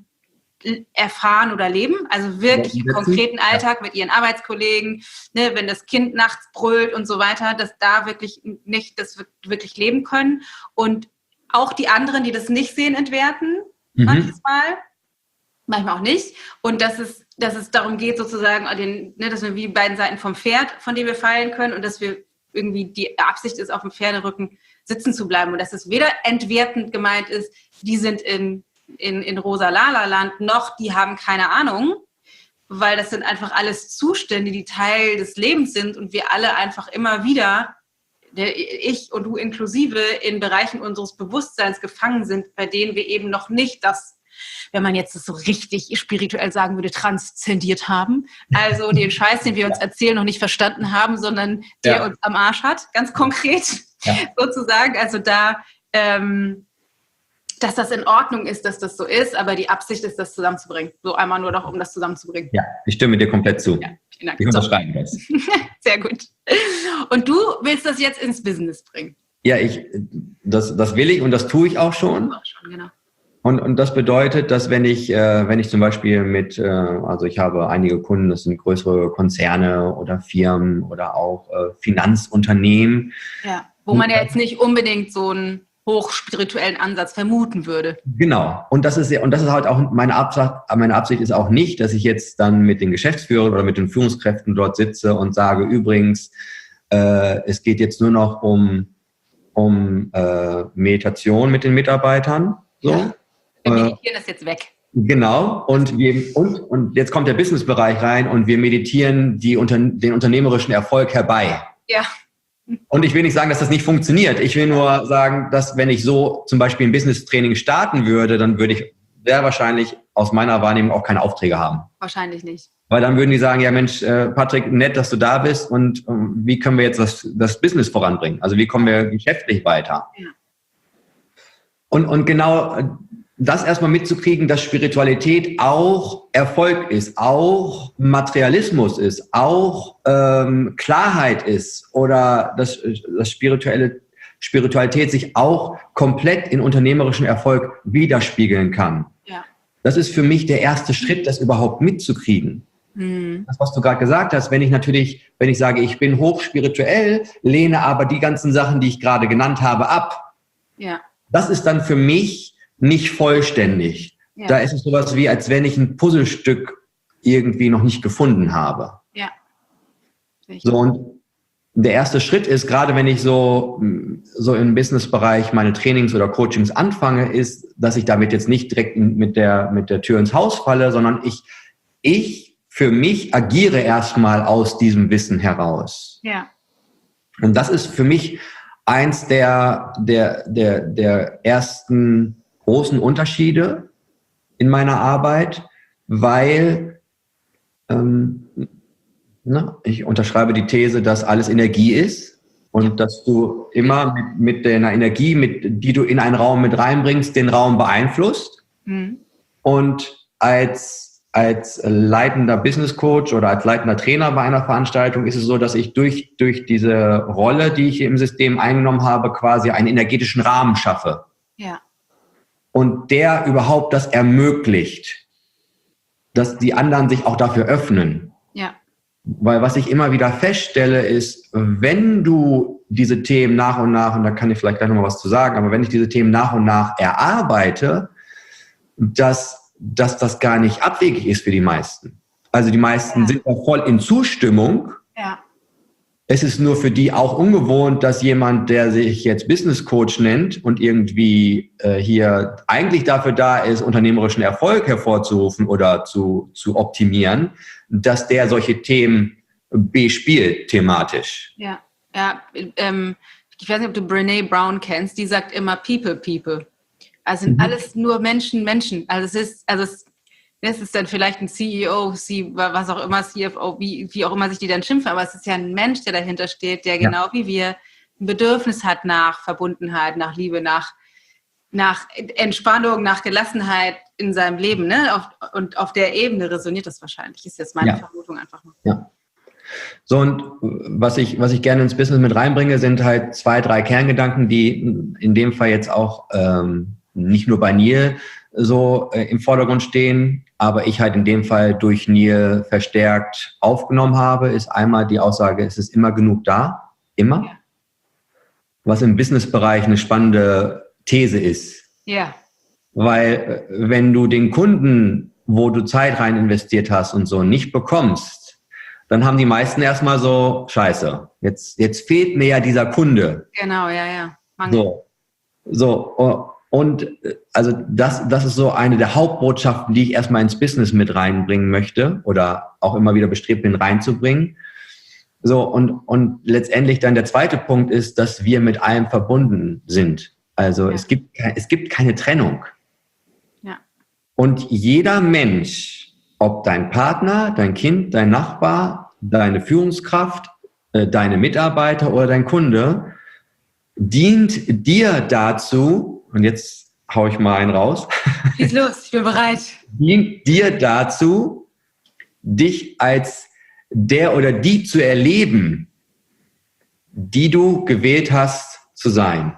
erfahren oder leben, also wirklich im konkreten Alltag mit ihren Arbeitskollegen, ne, wenn das Kind nachts brüllt und so weiter, dass da wirklich nicht das wirklich leben können und auch die anderen, die das nicht sehen, entwerten, mhm. manchmal, manchmal auch nicht und dass es, dass es darum geht sozusagen, den, ne, dass wir wie beiden Seiten vom Pferd, von dem wir fallen können und dass wir irgendwie die Absicht ist, auf dem Pferderücken sitzen zu bleiben und dass es weder entwertend gemeint ist, die sind in in, in rosa Lala-Land noch, die haben keine Ahnung, weil das sind einfach alles Zustände, die Teil des Lebens sind und wir alle einfach immer wieder, ich und du inklusive, in Bereichen unseres Bewusstseins gefangen sind, bei denen wir eben noch nicht das, wenn man jetzt das so richtig spirituell sagen würde, transzendiert haben. Also den Scheiß, den wir uns erzählen, noch nicht verstanden haben, sondern der ja. uns am Arsch hat, ganz konkret ja. sozusagen. Also da ähm, dass das in Ordnung ist, dass das so ist, aber die Absicht ist, das zusammenzubringen. So einmal nur noch, um das zusammenzubringen. Ja, ich stimme dir komplett zu. Ja, vielen Dank. Ich unterschreibe das. Sehr gut. Und du willst das jetzt ins Business bringen? Ja, ich, das, das will ich und das tue ich auch schon. Auch schon, genau. Und, und das bedeutet, dass wenn ich, äh, wenn ich zum Beispiel mit, äh, also ich habe einige Kunden, das sind größere Konzerne oder Firmen oder auch äh, Finanzunternehmen. Ja, wo man ja jetzt nicht unbedingt so ein hochspirituellen Ansatz vermuten würde. Genau. Und das ist ja, und das ist halt auch meine Absicht, meine Absicht ist auch nicht, dass ich jetzt dann mit den Geschäftsführern oder mit den Führungskräften dort sitze und sage, übrigens, äh, es geht jetzt nur noch um, um äh, Meditation mit den Mitarbeitern. So. Ja. Wir meditieren äh, das jetzt weg. Genau. Und, wir, und, und jetzt kommt der Businessbereich rein und wir meditieren die, unter, den unternehmerischen Erfolg herbei. Ja. Und ich will nicht sagen, dass das nicht funktioniert. Ich will nur sagen, dass wenn ich so zum Beispiel ein Business-Training starten würde, dann würde ich sehr wahrscheinlich aus meiner Wahrnehmung auch keine Aufträge haben. Wahrscheinlich nicht. Weil dann würden die sagen, ja Mensch, äh, Patrick, nett, dass du da bist und ähm, wie können wir jetzt das, das Business voranbringen? Also wie kommen wir geschäftlich weiter? Ja. Und, und genau das erstmal mitzukriegen, dass Spiritualität auch Erfolg ist, auch Materialismus ist, auch ähm, Klarheit ist oder dass, dass spirituelle Spiritualität sich auch komplett in unternehmerischen Erfolg widerspiegeln kann. Ja. Das ist für mich der erste Schritt, das überhaupt mitzukriegen. Mhm. Das, was du gerade gesagt hast, wenn ich natürlich, wenn ich sage, ich bin hochspirituell, lehne aber die ganzen Sachen, die ich gerade genannt habe, ab. Ja. Das ist dann für mich nicht vollständig. Ja. Da ist es sowas wie, als wenn ich ein Puzzlestück irgendwie noch nicht gefunden habe. Ja. So, und der erste Schritt ist, gerade wenn ich so, so im Businessbereich meine Trainings oder Coachings anfange, ist, dass ich damit jetzt nicht direkt mit der, mit der Tür ins Haus falle, sondern ich, ich für mich agiere erstmal aus diesem Wissen heraus. Ja. Und das ist für mich eins der, der, der, der ersten großen Unterschiede in meiner Arbeit, weil ähm, na, ich unterschreibe die These, dass alles Energie ist und dass du immer mit, mit deiner Energie, mit, die du in einen Raum mit reinbringst, den Raum beeinflusst. Mhm. Und als, als leitender Business Coach oder als leitender Trainer bei einer Veranstaltung ist es so, dass ich durch, durch diese Rolle, die ich im System eingenommen habe, quasi einen energetischen Rahmen schaffe. Ja. Und der überhaupt das ermöglicht, dass die anderen sich auch dafür öffnen. Ja. Weil was ich immer wieder feststelle, ist, wenn du diese Themen nach und nach, und da kann ich vielleicht gleich nochmal was zu sagen, aber wenn ich diese Themen nach und nach erarbeite, dass, dass das gar nicht abwegig ist für die meisten. Also die meisten ja. sind ja voll in Zustimmung. Ja. Es ist nur für die auch ungewohnt, dass jemand, der sich jetzt Business Coach nennt und irgendwie äh, hier eigentlich dafür da ist, unternehmerischen Erfolg hervorzurufen oder zu, zu optimieren, dass der solche Themen bespielt thematisch. Ja, ja ähm, ich weiß nicht, ob du Brené Brown kennst, die sagt immer People, People. Also sind mhm. alles nur Menschen, Menschen. Also es ist, also es Das ist dann vielleicht ein C E O, C, was auch immer, C F O, wie, wie auch immer sich die dann schimpfen, aber es ist ja ein Mensch, der dahinter steht, der genau ja. wie wir ein Bedürfnis hat nach Verbundenheit, nach Liebe, nach, nach Entspannung, nach Gelassenheit in seinem Leben. Ne? Auf, und auf der Ebene resoniert das wahrscheinlich, ist jetzt meine ja. Vermutung einfach mal. Ja. So, und was ich, was ich gerne ins Business mit reinbringe, sind halt zwei, drei Kerngedanken, die in dem Fall jetzt auch ähm, nicht nur bei Neil so äh, im Vordergrund stehen, aber ich halt in dem Fall durch Neil verstärkt aufgenommen habe, ist einmal die Aussage, es ist immer genug da, immer. Ja. Was im Businessbereich eine spannende These ist. Ja. Weil wenn du den Kunden, wo du Zeit rein investiert hast und so, nicht bekommst, dann haben die meisten erstmal so, scheiße, jetzt, jetzt fehlt mir ja dieser Kunde. Genau, ja, ja. Mangel. So, so, und also das, das ist so eine der Hauptbotschaften, die ich erstmal ins Business mit reinbringen möchte oder auch immer wieder bestrebt bin, reinzubringen. So, und, und letztendlich dann der zweite Punkt ist, dass wir mit allem verbunden sind. Also ja. es gibt, es gibt keine Trennung. Ja. Und jeder Mensch, ob dein Partner, dein Kind, dein Nachbar, deine Führungskraft, deine Mitarbeiter oder dein Kunde, dient dir dazu, und jetzt hau ich mal einen raus. Schieß los, ich bin bereit. Dient dir dazu, dich als der oder die zu erleben, die du gewählt hast zu sein.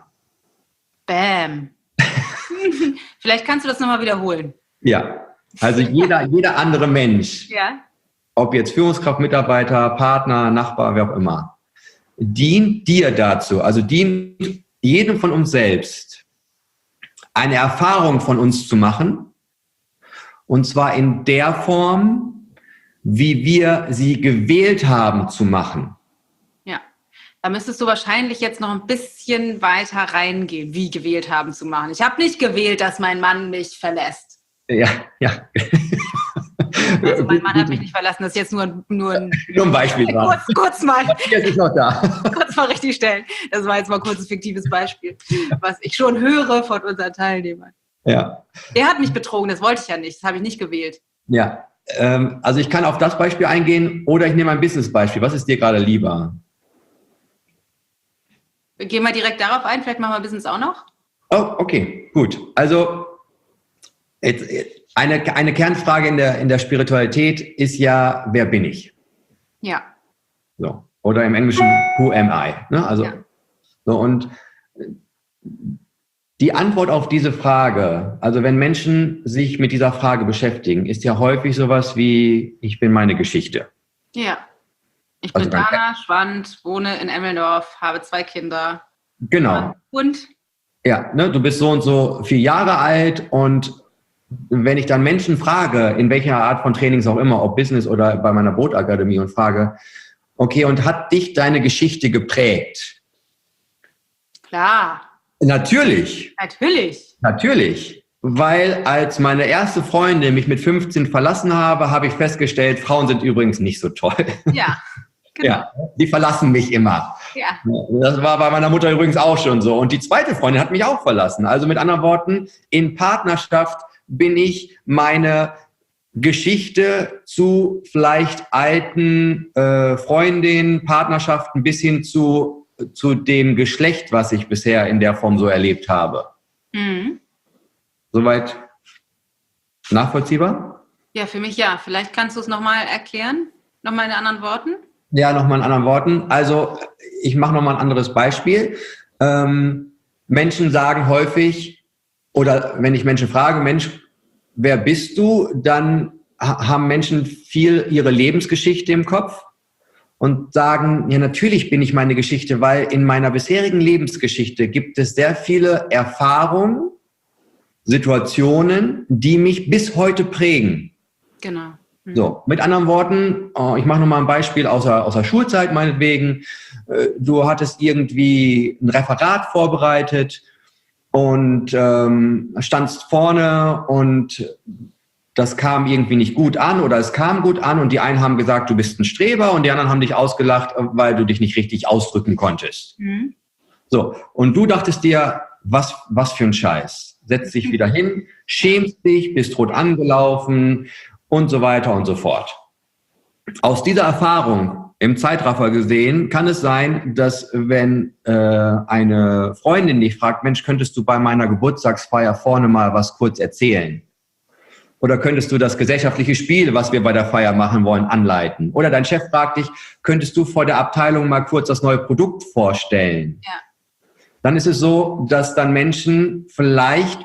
Bam. Vielleicht kannst du das nochmal wiederholen. Ja, also jeder, jeder andere Mensch, ja. ob jetzt Führungskraft, Mitarbeiter, Partner, Nachbar, wer auch immer, dient dir dazu, also dient jedem von uns selbst, eine Erfahrung von uns zu machen, und zwar in der Form, wie wir sie gewählt haben zu machen. Ja, da müsstest du wahrscheinlich jetzt noch ein bisschen weiter reingehen, wie gewählt haben zu machen. Ich habe nicht gewählt, dass mein Mann mich verlässt. Ja, ja. Also mein Mann hat mich nicht verlassen, das ist jetzt nur, nur ein... Nur ein Beispiel. kurz, kurz mal. Jetzt ist noch da. Kurz mal richtig stellen. Das war jetzt mal kurz ein fiktives Beispiel, was ich schon höre von unseren Teilnehmern. Ja. Der hat mich betrogen, das wollte ich ja nicht, das habe ich nicht gewählt. Ja, ähm, also ich kann auf das Beispiel eingehen oder ich nehme ein Business-Beispiel. Was ist dir gerade lieber? Wir gehen mal direkt darauf ein, vielleicht machen wir Business auch noch. Oh, okay, gut. Also jetzt, eine, eine Kernfrage in der, in der Spiritualität ist ja, wer bin ich? Ja. So. Oder im Englischen, who am I? Ne? Also, ja. so, und die Antwort auf diese Frage, also wenn Menschen sich mit dieser Frage beschäftigen, ist ja häufig sowas wie, ich bin meine Geschichte. Ja. Ich also bin Dana Schwand, wohne in Emmeldorf, habe zwei Kinder. Genau. Und? Ja, ne, du bist so und so vier Jahre alt, und wenn ich dann Menschen frage, in welcher Art von Trainings auch immer, ob Business oder bei meiner Bootakademie, und frage, okay, und hat dich deine Geschichte geprägt? Klar. Natürlich. Natürlich. Natürlich. Weil als meine erste Freundin mich mit fünfzehn verlassen habe, habe ich festgestellt, Frauen sind übrigens nicht so toll. Ja, genau. Ja, die verlassen mich immer. Ja. Das war bei meiner Mutter übrigens auch schon so. Und die zweite Freundin hat mich auch verlassen. Also mit anderen Worten, in Partnerschaft bin ich meine Geschichte zu vielleicht alten äh, Freundinnen, Partnerschaften bis hin zu, zu dem Geschlecht, was ich bisher in der Form so erlebt habe. Mhm. Soweit nachvollziehbar? Ja, für mich ja. Vielleicht kannst du es nochmal erklären, nochmal in anderen Worten. Ja, nochmal in anderen Worten. Also ich mache nochmal ein anderes Beispiel. Ähm, Menschen sagen häufig, oder wenn ich Menschen frage, Mensch, wer bist du? Dann ha- haben Menschen viel ihre Lebensgeschichte im Kopf und sagen, ja, natürlich bin ich meine Geschichte, weil in meiner bisherigen Lebensgeschichte gibt es sehr viele Erfahrungen, Situationen, die mich bis heute prägen. Genau. Mhm. So, mit anderen Worten, ich mache nochmal ein Beispiel aus der, aus der Schulzeit meinetwegen. Du hattest irgendwie ein Referat vorbereitet und ähm, standst vorne und das kam irgendwie nicht gut an oder es kam gut an und die einen haben gesagt, du bist ein Streber und die anderen haben dich ausgelacht, weil du dich nicht richtig ausdrücken konntest. Mhm. So, und du dachtest dir, was, was für ein Scheiß. Setzt dich wieder hin, schämst dich, bist rot angelaufen und so weiter und so fort. Aus dieser Erfahrung im Zeitraffer gesehen kann es sein, dass wenn äh, eine Freundin dich fragt, Mensch, könntest du bei meiner Geburtstagsfeier vorne mal was kurz erzählen? Oder könntest du das gesellschaftliche Spiel, was wir bei der Feier machen wollen, anleiten? Oder dein Chef fragt dich, könntest du vor der Abteilung mal kurz das neue Produkt vorstellen? Ja. Dann ist es so, dass dann Menschen vielleicht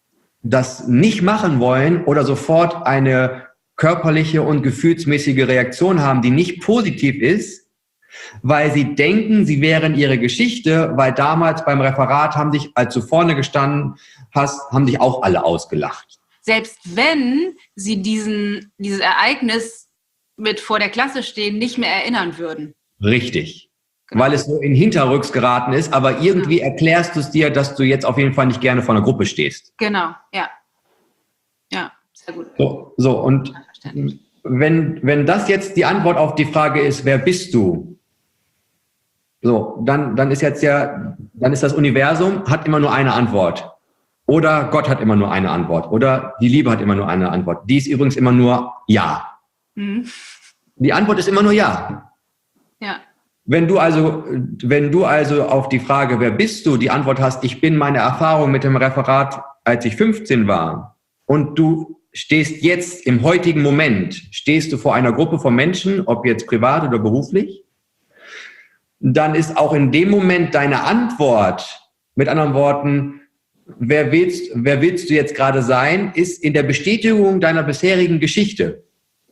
das nicht machen wollen oder sofort eine körperliche und gefühlsmäßige Reaktion haben, die nicht positiv ist, weil sie denken, sie wären ihre Geschichte, weil damals beim Referat haben dich, als du vorne gestanden hast, haben dich auch alle ausgelacht. Selbst wenn sie diesen, dieses Ereignis mit vor der Klasse stehen, nicht mehr erinnern würden. Richtig. Genau. Weil es so in Hinterrücks geraten ist, aber irgendwie genau. erklärst du es dir, dass du jetzt auf jeden Fall nicht gerne vor einer Gruppe stehst. Genau, ja. Ja, sehr gut. So, so und wenn, wenn das jetzt die Antwort auf die Frage ist, wer bist du? So, dann, dann ist jetzt ja, dann ist das Universum, hat immer nur eine Antwort. Oder Gott hat immer nur eine Antwort. Oder die Liebe hat immer nur eine Antwort. Die ist übrigens immer nur Ja. Mhm. Die Antwort ist immer nur Ja. Ja. Wenn du also, wenn du also auf die Frage, wer bist du, die Antwort hast, ich bin meine Erfahrung mit dem Referat, als ich fünfzehn war, und du stehst jetzt im heutigen Moment, stehst du vor einer Gruppe von Menschen, ob jetzt privat oder beruflich, dann ist auch in dem Moment deine Antwort, mit anderen Worten, wer willst, wer willst du jetzt gerade sein, ist in der Bestätigung deiner bisherigen Geschichte.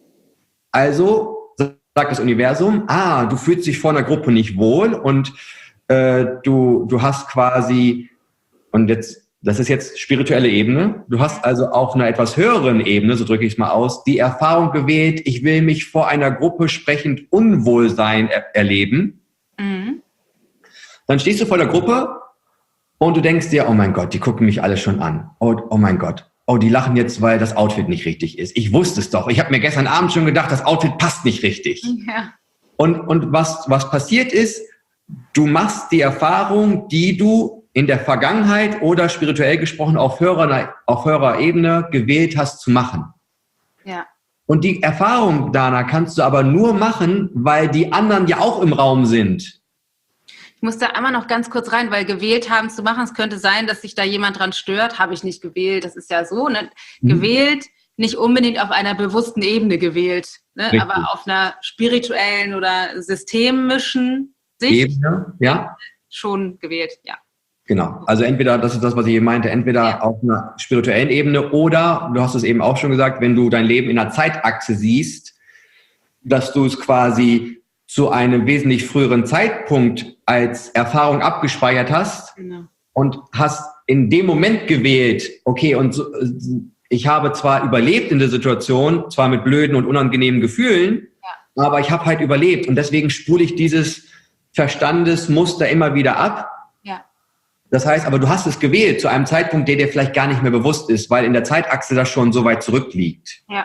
Also sagt das Universum, ah, du fühlst dich vor einer Gruppe nicht wohl und äh, du, du hast quasi, und jetzt, das ist jetzt spirituelle Ebene, du hast also auf einer etwas höheren Ebene, so drücke ich es mal aus, die Erfahrung gewählt, ich will mich vor einer Gruppe sprechend Unwohlsein er- erleben. Mhm. Dann stehst du vor der Gruppe und du denkst dir, oh mein Gott, die gucken mich alle schon an. Oh, oh mein Gott. Oh, die lachen jetzt, weil das Outfit nicht richtig ist. Ich wusste es doch. Ich habe mir gestern Abend schon gedacht, das Outfit passt nicht richtig. Ja. Und, und was, was passiert ist, du machst die Erfahrung, die du in der Vergangenheit oder spirituell gesprochen auf höherer, auf höherer Ebene gewählt hast zu machen. Ja. Und die Erfahrung, Dana, kannst du aber nur machen, weil die anderen ja auch im Raum sind. Ich muss da einmal noch ganz kurz rein, weil gewählt haben zu machen, es könnte sein, dass sich da jemand dran stört. Habe ich nicht gewählt, das ist ja so. Ne? Mhm. Gewählt, nicht unbedingt auf einer bewussten Ebene gewählt, ne? Aber auf einer spirituellen oder systemischen Sicht Ebene, ja. Schon gewählt, ja. Genau, also entweder, das ist das, was ich eben meinte, entweder ja. auf einer spirituellen Ebene oder, du hast es eben auch schon gesagt, wenn du dein Leben in einer Zeitachse siehst, dass du es quasi zu einem wesentlich früheren Zeitpunkt als Erfahrung abgespeichert hast, genau. Und hast in dem Moment gewählt, okay, und so, ich habe zwar überlebt in der Situation, zwar mit blöden und unangenehmen Gefühlen, ja. Aber ich habe halt überlebt und deswegen spule ich dieses Verstandesmuster immer wieder ab. Ja. Das heißt, aber du hast es gewählt zu einem Zeitpunkt, der dir vielleicht gar nicht mehr bewusst ist, weil in der Zeitachse das schon so weit zurückliegt. Ja.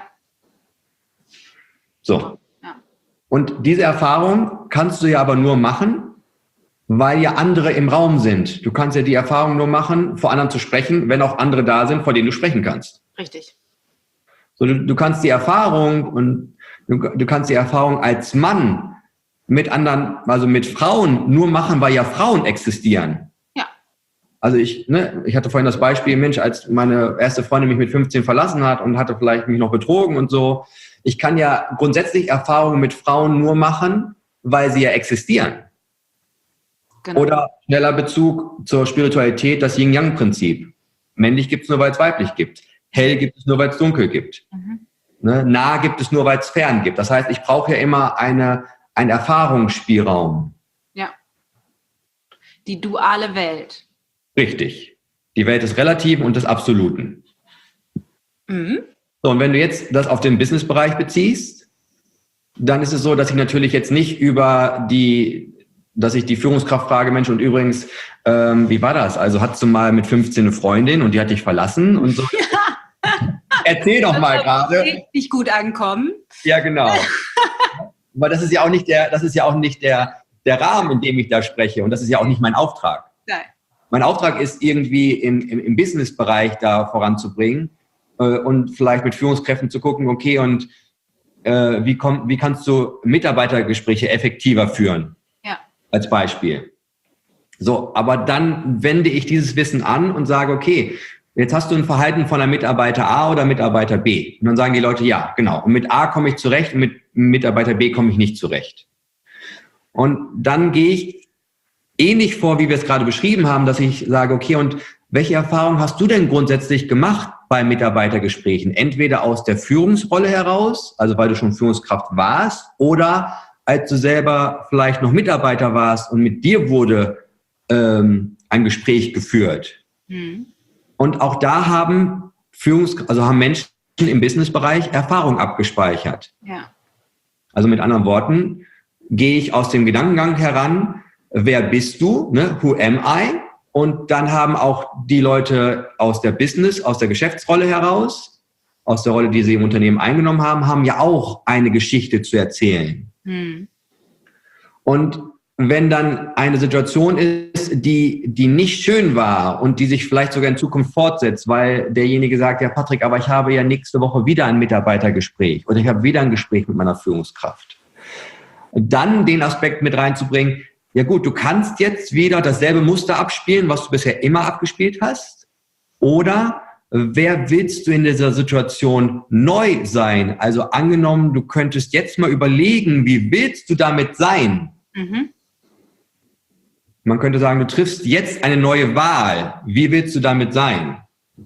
So. Und diese Erfahrung kannst du ja aber nur machen, weil ja andere im Raum sind. Du kannst ja die Erfahrung nur machen, vor anderen zu sprechen, wenn auch andere da sind, vor denen du sprechen kannst. Richtig. So, du, du kannst die Erfahrung und du, du kannst die Erfahrung als Mann mit anderen, also mit Frauen nur machen, weil ja Frauen existieren. Ja. Also ich, ne, ich hatte vorhin das Beispiel, Mensch, als meine erste Freundin mich mit fünfzehn verlassen hat und hatte vielleicht mich noch betrogen und so. Ich kann ja grundsätzlich Erfahrungen mit Frauen nur machen, weil sie ja existieren. Genau. Oder schneller Bezug zur Spiritualität, das Yin-Yang-Prinzip. Männlich gibt es nur, weil es weiblich gibt. Hell gibt es nur, weil es dunkel gibt. Mhm. Ne, nah gibt es nur, weil es fern gibt. Das heißt, ich brauche ja immer eine, einen Erfahrungsspielraum. Ja. Die duale Welt. Richtig. Die Welt des Relativen und des Absoluten. Mhm. So, und wenn du jetzt das auf den Businessbereich beziehst, dann ist es so, dass ich natürlich jetzt nicht über die, dass ich die Führungskraft frage, Mensch, und übrigens, ähm, wie war das? Also hattest du mal mit fünfzehn eine Freundin und die hat dich verlassen und so. Ja. Erzähl doch mal gerade. Richtig gut ankommen. Ja, genau. Aber das ist ja auch nicht der, das ist ja auch nicht der, der Rahmen, in dem ich da spreche. Und das ist ja auch nicht mein Auftrag. Nein. Mein Auftrag ist irgendwie im, im, im Businessbereich da voranzubringen äh, und vielleicht mit Führungskräften zu gucken, okay, und äh, wie, komm, wie kannst du Mitarbeitergespräche effektiver führen? Ja. Als Beispiel. So, aber dann wende ich dieses Wissen an und sage, okay, jetzt hast du ein Verhalten von einem Mitarbeiter A oder Mitarbeiter B. Und dann sagen die Leute, ja, genau. Und mit A komme ich zurecht und mit Mitarbeiter B komme ich nicht zurecht. Und dann gehe ich ähnlich vor, wie wir es gerade beschrieben haben, dass ich sage, okay, und welche Erfahrungen hast du denn grundsätzlich gemacht bei Mitarbeitergesprächen? Entweder aus der Führungsrolle heraus, also weil du schon Führungskraft warst, oder als du selber vielleicht noch Mitarbeiter warst und mit dir wurde ähm, ein Gespräch geführt. Mhm. Und auch da haben Führungs-, also haben Menschen im Businessbereich Erfahrung abgespeichert. Ja. Also mit anderen Worten, gehe ich aus dem Gedankengang heran, wer bist du, ne? Who am I? Und dann haben auch die Leute aus der Business, aus der Geschäftsrolle heraus, aus der Rolle, die sie im Unternehmen eingenommen haben, haben ja auch eine Geschichte zu erzählen. Hm. Und wenn dann eine Situation ist, die, die nicht schön war und die sich vielleicht sogar in Zukunft fortsetzt, weil derjenige sagt, ja Patrick, aber ich habe ja nächste Woche wieder ein Mitarbeitergespräch oder ich habe wieder ein Gespräch mit meiner Führungskraft. Dann den Aspekt mit reinzubringen, ja gut, du kannst jetzt wieder dasselbe Muster abspielen, was du bisher immer abgespielt hast, oder wer willst du in dieser Situation neu sein? Also angenommen, du könntest jetzt mal überlegen, wie willst du damit sein? Mhm. Man könnte sagen, du triffst jetzt eine neue Wahl. Wie willst du damit sein?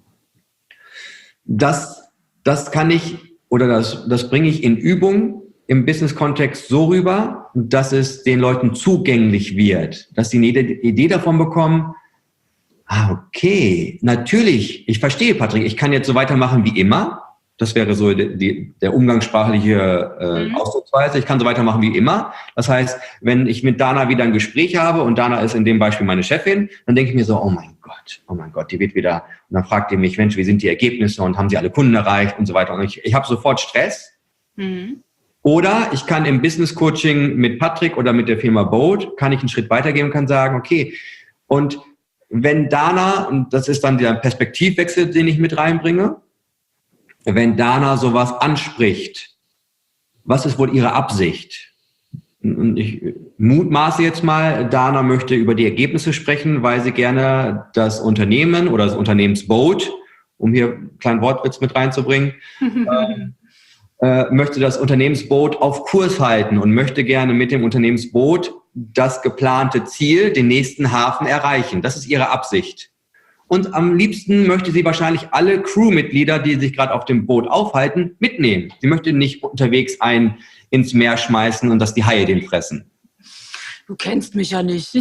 Das, das kann ich oder das, das bringe ich in Übung im Business-Kontext so rüber, dass es den Leuten zugänglich wird, dass sie eine Idee davon bekommen, ah, okay, natürlich, ich verstehe, Patrick, ich kann jetzt so weitermachen wie immer. Das wäre so die, die, der umgangssprachliche äh, mhm. Ausdrucksweise. Ich kann so weitermachen wie immer. Das heißt, wenn ich mit Dana wieder ein Gespräch habe und Dana ist in dem Beispiel meine Chefin, dann denke ich mir so, oh mein Gott, oh mein Gott, die wird wieder, und dann fragt die mich, Mensch, wie sind die Ergebnisse und haben sie alle Kunden erreicht und so weiter. Und ich, ich habe sofort Stress. Mhm. Oder ich kann im Business Coaching mit Patrick oder mit der Firma Boat, kann ich einen Schritt weitergehen und kann sagen, okay, und wenn Dana, und das ist dann der Perspektivwechsel, den ich mit reinbringe, wenn Dana sowas anspricht, was ist wohl ihre Absicht? Und ich mutmaße jetzt mal, Dana möchte über die Ergebnisse sprechen, weil sie gerne das Unternehmen oder das Unternehmensboat, um hier einen kleinen Wortwitz mit reinzubringen, ähm, äh, möchte das Unternehmensboot auf Kurs halten und möchte gerne mit dem Unternehmensboot das geplante Ziel, den nächsten Hafen erreichen. Das ist ihre Absicht. Und am liebsten möchte sie wahrscheinlich alle Crewmitglieder, die sich gerade auf dem Boot aufhalten, mitnehmen. Sie möchte nicht unterwegs einen ins Meer schmeißen und dass die Haie den fressen. Du kennst mich ja nicht.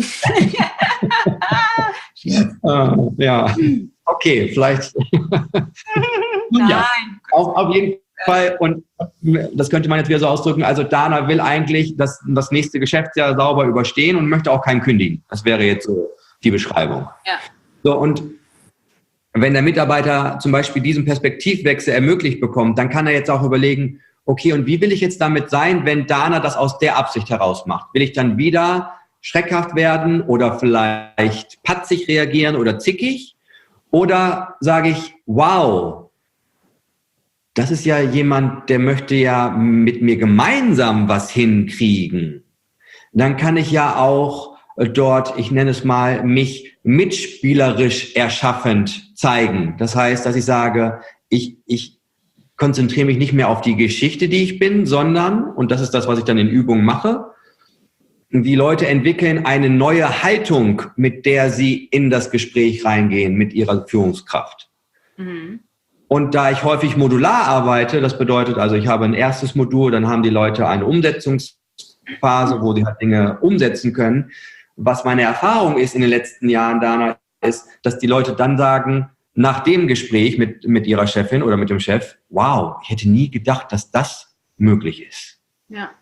ah, ja, okay, vielleicht. Nein. Ja, auf, auf jeden Fall. Und das könnte man jetzt wieder so ausdrücken. Also Dana will eigentlich das, das nächste Geschäftsjahr sauber überstehen und möchte auch keinen kündigen. Das wäre jetzt so die Beschreibung. Ja. So, und wenn der Mitarbeiter zum Beispiel diesen Perspektivwechsel ermöglicht bekommt, dann kann er jetzt auch überlegen, okay, und wie will ich jetzt damit sein, wenn Dana das aus der Absicht heraus macht? Will ich dann wieder schreckhaft werden oder vielleicht patzig reagieren oder zickig? Oder sage ich, wow, das ist ja jemand, der möchte ja mit mir gemeinsam was hinkriegen. Dann kann ich ja auch dort, ich nenne es mal, mich mitspielerisch erschaffend zeigen. Das heißt, dass ich sage, ich, ich konzentriere mich nicht mehr auf die Geschichte, die ich bin, sondern, und das ist das, was ich dann in Übungen mache, die Leute entwickeln eine neue Haltung, mit der sie in das Gespräch reingehen, mit ihrer Führungskraft. Mhm. Und da ich häufig modular arbeite, das bedeutet also, ich habe ein erstes Modul, dann haben die Leute eine Umsetzungsphase, wo sie halt Dinge umsetzen können. Was meine Erfahrung ist in den letzten Jahren, Dana, ist, dass die Leute dann sagen, nach dem Gespräch mit, mit ihrer Chefin oder mit dem Chef, wow, ich hätte nie gedacht, dass das möglich ist. Ja.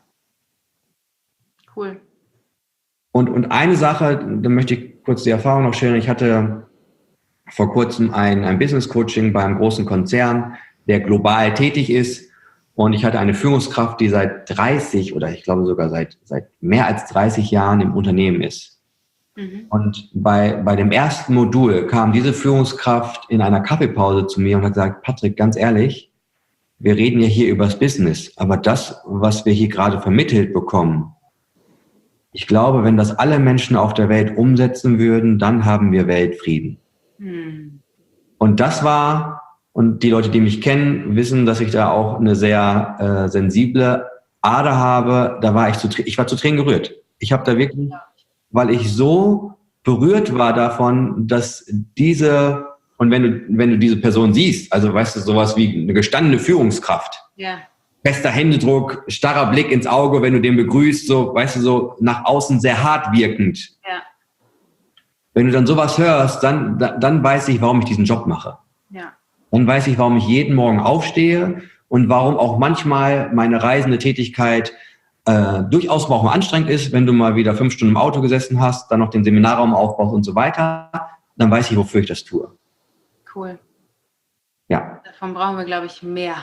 Cool. Und, und eine Sache, da möchte ich kurz die Erfahrung noch schildern. Ich hatte vor kurzem ein, ein Business-Coaching bei einem großen Konzern, der global tätig ist. Und ich hatte eine Führungskraft, die seit dreißig oder ich glaube sogar seit, seit mehr als dreißig Jahren im Unternehmen ist. Mhm. Und bei, bei dem ersten Modul kam diese Führungskraft in einer Kaffeepause zu mir und hat gesagt, Patrick, ganz ehrlich, wir reden ja hier über das Business, aber das, was wir hier gerade vermittelt bekommen, ich glaube, wenn das alle Menschen auf der Welt umsetzen würden, dann haben wir Weltfrieden. Hm. Und das war, und die Leute, die mich kennen, wissen, dass ich da auch eine sehr äh, sensible Ader habe. Da war ich zu, ich war zu Tränen gerührt. Ich habe da wirklich, weil ich so berührt war davon, dass diese, und wenn du, wenn du diese Person siehst, also weißt du, sowas wie eine gestandene Führungskraft. Ja. Fester Händedruck, starrer Blick ins Auge, wenn du den begrüßt, so, weißt du, so nach außen sehr hart wirkend. Ja. Wenn du dann sowas hörst, dann, dann weiß ich, warum ich diesen Job mache. Ja. Dann weiß ich, warum ich jeden Morgen aufstehe und warum auch manchmal meine reisende Tätigkeit äh, durchaus auch mal anstrengend ist, wenn du mal wieder fünf Stunden im Auto gesessen hast, dann noch den Seminarraum aufbaust und so weiter, dann weiß ich, wofür ich das tue. Cool. Ja. Davon brauchen wir, glaube ich, mehr.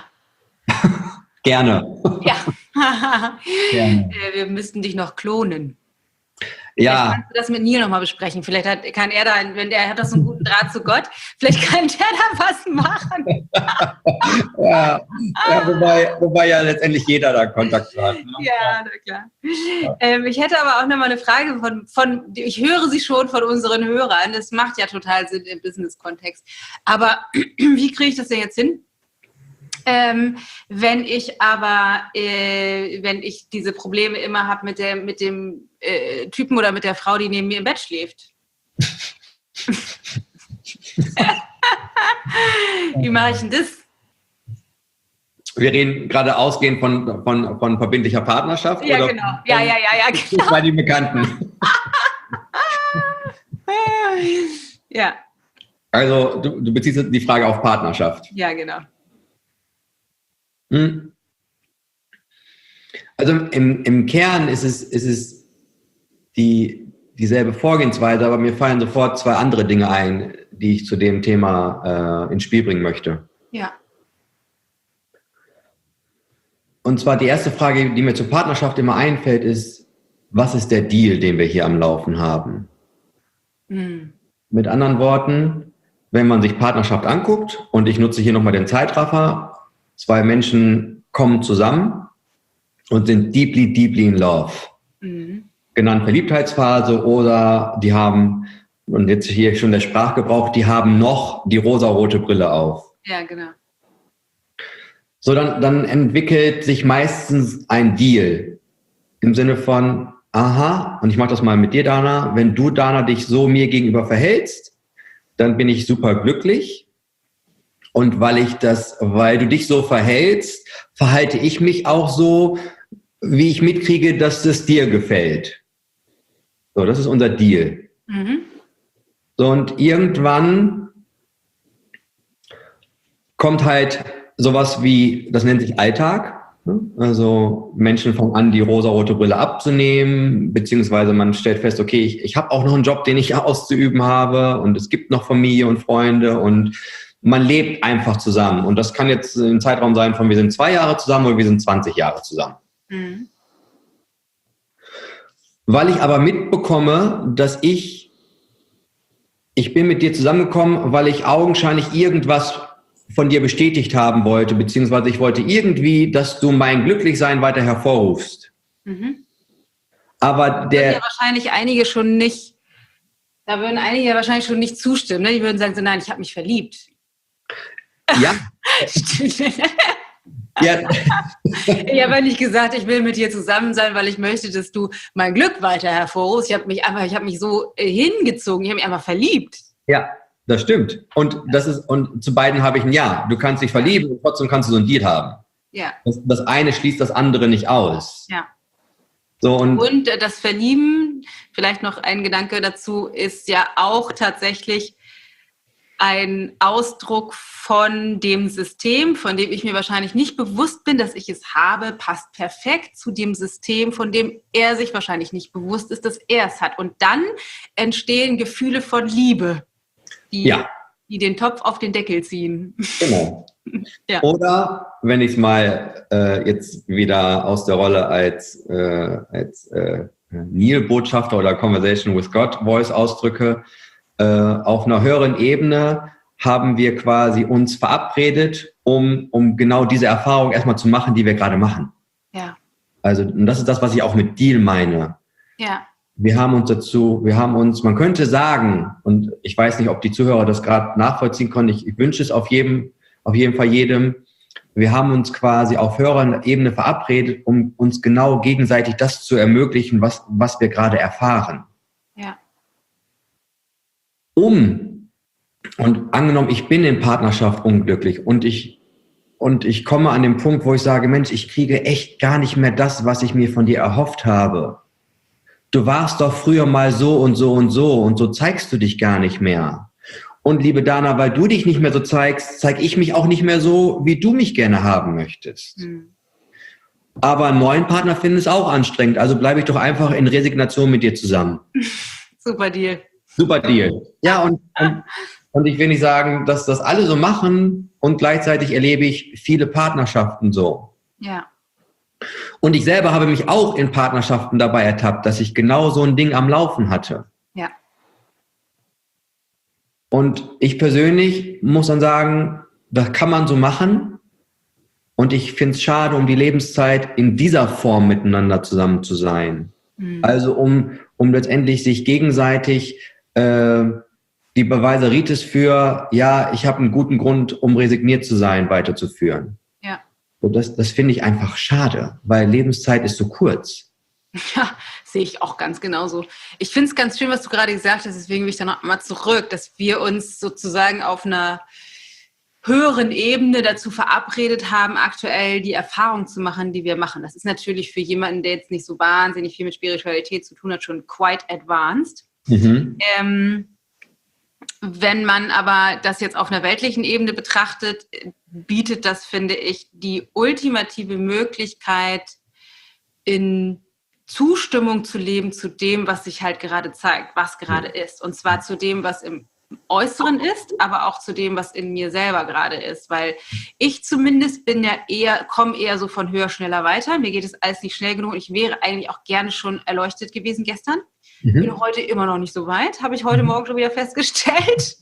Gerne. Ja. Gerne. Wir müssten dich noch klonen. Ja. Vielleicht kannst du das mit Neil nochmal besprechen. Vielleicht hat, kann er da, wenn der hat das so einen guten Draht zu Gott, vielleicht kann der da was machen. ja, ja wobei, wobei ja letztendlich jeder da Kontakt hat. Ne? Ja, na klar. Ja. Ähm, ich hätte aber auch nochmal eine Frage von, von, ich höre sie schon von unseren Hörern. Das macht ja total Sinn im Business-Kontext. Aber wie kriege ich das denn jetzt hin? Ähm, wenn ich aber, äh, wenn ich diese Probleme immer habe mit, der, mit dem äh, Typen oder mit der Frau, die neben mir im Bett schläft. Wie mache ich denn das? Wir reden gerade ausgehend von, von, von verbindlicher Partnerschaft? Ja, oder genau. Ja, ja, ja, ja, genau. Bei den Bekannten. Ja. Also, du, du beziehst die Frage auf Partnerschaft. Ja, genau. Also im, im Kern ist es, ist es die, dieselbe Vorgehensweise, aber mir fallen sofort zwei andere Dinge ein, die ich zu dem Thema äh, ins Spiel bringen möchte. Ja. Und zwar die erste Frage, die mir zur Partnerschaft immer einfällt, ist, was ist der Deal, den wir hier am Laufen haben? Mhm. Mit anderen Worten, wenn man sich Partnerschaft anguckt, und ich nutze hier nochmal den Zeitraffer, zwei Menschen kommen zusammen und sind deeply, deeply in love. Mhm. Genannt Verliebtheitsphase oder die haben, und jetzt hier schon der Sprachgebrauch, die haben noch die rosarote Brille auf. Ja, genau. So, dann, dann entwickelt sich meistens ein Deal im Sinne von, aha, und ich mache das mal mit dir, Dana, wenn du, Dana, dich so mir gegenüber verhältst, dann bin ich super glücklich. Und weil ich das, weil du dich so verhältst, verhalte ich mich auch so, wie ich mitkriege, dass es dir gefällt. So, das ist unser Deal. Mhm. So, und irgendwann kommt halt sowas wie, das nennt sich Alltag. Also Menschen fangen an, die rosarote Brille abzunehmen, beziehungsweise man stellt fest, okay, ich, ich habe auch noch einen Job, den ich auszuüben habe und es gibt noch Familie und Freunde und man lebt einfach zusammen. Und das kann jetzt ein Zeitraum sein von wir sind zwei Jahre zusammen oder wir sind zwanzig Jahre zusammen. Mhm. Weil ich aber mitbekomme, dass ich, ich bin mit dir zusammengekommen, weil ich augenscheinlich irgendwas von dir bestätigt haben wollte, beziehungsweise ich wollte irgendwie, dass du mein Glücklichsein weiter hervorrufst. Mhm. Aber der... Da würden ja wahrscheinlich einige schon nicht, da würden einige ja wahrscheinlich schon nicht zustimmen. Ne? Die würden sagen so, nein, ich habe mich verliebt. Ja. Ja. Ich habe ja nicht gesagt, ich will mit dir zusammen sein, weil ich möchte, dass du mein Glück weiter hervorrufst. Ich habe mich einfach, ich habe mich so hingezogen, ich habe mich einfach verliebt. Ja, das stimmt. Und das ist, und zu beiden habe ich ein Ja. Du kannst dich verlieben und trotzdem kannst du so ein Deal haben. Ja. Das, das eine schließt das andere nicht aus. Ja. So, und, und das Verlieben, vielleicht noch ein Gedanke dazu, ist ja auch tatsächlich ein Ausdruck von dem System, von dem ich mir wahrscheinlich nicht bewusst bin, dass ich es habe, passt perfekt zu dem System, von dem er sich wahrscheinlich nicht bewusst ist, dass er es hat. Und dann entstehen Gefühle von Liebe, die, ja. die den Topf auf den Deckel ziehen. Genau. Ja. Oder, wenn ich es mal äh, jetzt wieder aus der Rolle als, äh, als äh, Neil-Botschafter oder Conversation with God Voice ausdrücke, äh, auf einer höheren Ebene haben wir quasi uns verabredet, um, um genau diese Erfahrung erstmal zu machen, die wir gerade machen. Ja. Also, und das ist das, was ich auch mit Deal meine. Ja. Wir haben uns dazu, wir haben uns, man könnte sagen, und ich weiß nicht, ob die Zuhörer das gerade nachvollziehen können, ich, ich wünsche es auf jedem, auf jeden Fall jedem, wir haben uns quasi auf höherer Ebene verabredet, um uns genau gegenseitig das zu ermöglichen, was, was wir gerade erfahren. Ja. Um, und angenommen, ich bin in Partnerschaft unglücklich und ich, und ich komme an den Punkt, wo ich sage, Mensch, ich kriege echt gar nicht mehr das, was ich mir von dir erhofft habe. Du warst doch früher mal so und so und so und so zeigst du dich gar nicht mehr. Und liebe Dana, weil du dich nicht mehr so zeigst, zeige ich mich auch nicht mehr so, wie du mich gerne haben möchtest. Mhm. Aber einen neuen Partner finden ist auch anstrengend, also bleibe ich doch einfach in Resignation mit dir zusammen. Super Deal. Super Deal. Ja, und, und, und ich will nicht sagen, dass das alle so machen und gleichzeitig erlebe ich viele Partnerschaften so. Ja. Und ich selber habe mich auch in Partnerschaften dabei ertappt, dass ich genau so ein Ding am Laufen hatte. Ja. Und ich persönlich muss dann sagen, das kann man so machen. Und ich finde es schade um die Lebenszeit, in dieser Form miteinander zusammen zu sein. Mhm. Also um, um letztendlich sich gegenseitig äh, die Beweiseritis für, ja, ich habe einen guten Grund, um resigniert zu sein, weiterzuführen. Ja. Und das, das finde ich einfach schade, weil Lebenszeit ist so kurz. Ja, sehe ich auch ganz genauso. Ich finde es ganz schön, was du gerade gesagt hast, deswegen will ich da noch mal zurück, dass wir uns sozusagen auf einer höheren Ebene dazu verabredet haben, aktuell die Erfahrung zu machen, die wir machen. Das ist natürlich für jemanden, der jetzt nicht so wahnsinnig viel mit Spiritualität zu tun hat, schon quite advanced. Mhm. Ähm, wenn man aber das jetzt auf einer weltlichen Ebene betrachtet, bietet das, finde ich, die ultimative Möglichkeit, in Zustimmung zu leben zu dem, was sich halt gerade zeigt, was gerade ist. Und zwar zu dem, was im Äußeren ist, aber auch zu dem, was in mir selber gerade ist. Weil ich zumindest bin ja eher, komme eher so von höher, schneller weiter. Mir geht es alles nicht schnell genug. Ich wäre eigentlich auch gerne schon erleuchtet gewesen gestern. Mhm. Bin heute immer noch nicht so weit, habe ich heute mhm. Morgen schon wieder festgestellt.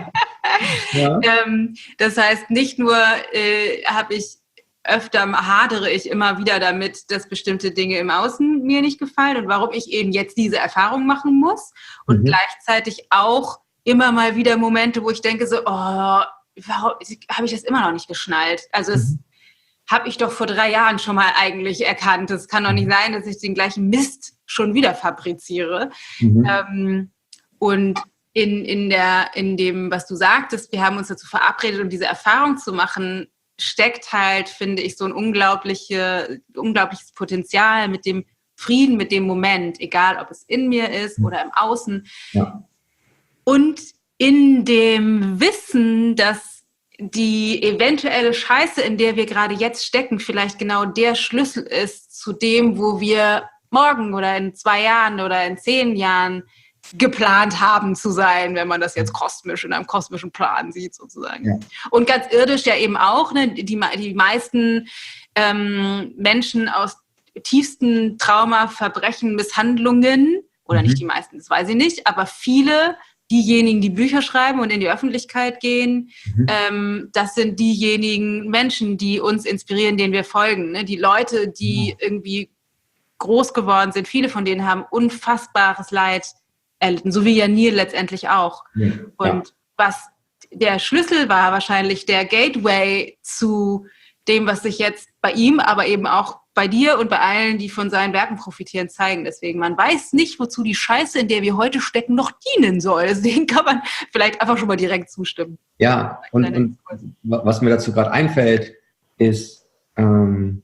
Ja. ähm, das heißt, nicht nur äh, habe ich öfter hadere ich immer wieder damit, dass bestimmte Dinge im Außen mir nicht gefallen und warum ich eben jetzt diese Erfahrung machen muss und mhm. gleichzeitig auch immer mal wieder Momente, wo ich denke so, oh, warum habe ich das immer noch nicht geschnallt? Also es mhm. habe ich doch vor drei Jahren schon mal eigentlich erkannt. Es kann doch nicht sein, dass ich den gleichen Mist schon wieder fabriziere. Mhm. Ähm, und in, in, der, in dem, was du sagtest, wir haben uns dazu verabredet, um diese Erfahrung zu machen, steckt halt, finde ich, so ein unglaubliche, unglaubliches Potenzial mit dem Frieden, mit dem Moment, egal ob es in mir ist oder im Außen. Ja. Und in dem Wissen, dass die eventuelle Scheiße, in der wir gerade jetzt stecken, vielleicht genau der Schlüssel ist zu dem, wo wir morgen oder in zwei Jahren oder in zehn Jahren geplant haben zu sein, wenn man das jetzt kosmisch in einem kosmischen Plan sieht sozusagen. Ja. Und ganz irdisch ja eben auch, ne, die, die meisten ähm, Menschen aus tiefsten Trauma, Verbrechen, Misshandlungen, oder mhm. nicht die meisten, das weiß ich nicht, aber viele, diejenigen, die Bücher schreiben und in die Öffentlichkeit gehen, mhm. ähm, das sind diejenigen Menschen, die uns inspirieren, denen wir folgen. Ne? Die Leute, die mhm. irgendwie groß geworden sind, viele von denen haben unfassbares Leid erlitten, so wie ja Neil letztendlich auch. Ja. Und was der Schlüssel war, wahrscheinlich der Gateway zu dem, was sich jetzt bei ihm, aber eben auch bei dir und bei allen, die von seinen Werken profitieren, zeigen. Deswegen, man weiß nicht, wozu die Scheiße, in der wir heute stecken, noch dienen soll. Deswegen kann man vielleicht einfach schon mal direkt zustimmen. Ja, und, und was mir dazu gerade einfällt, ist ähm,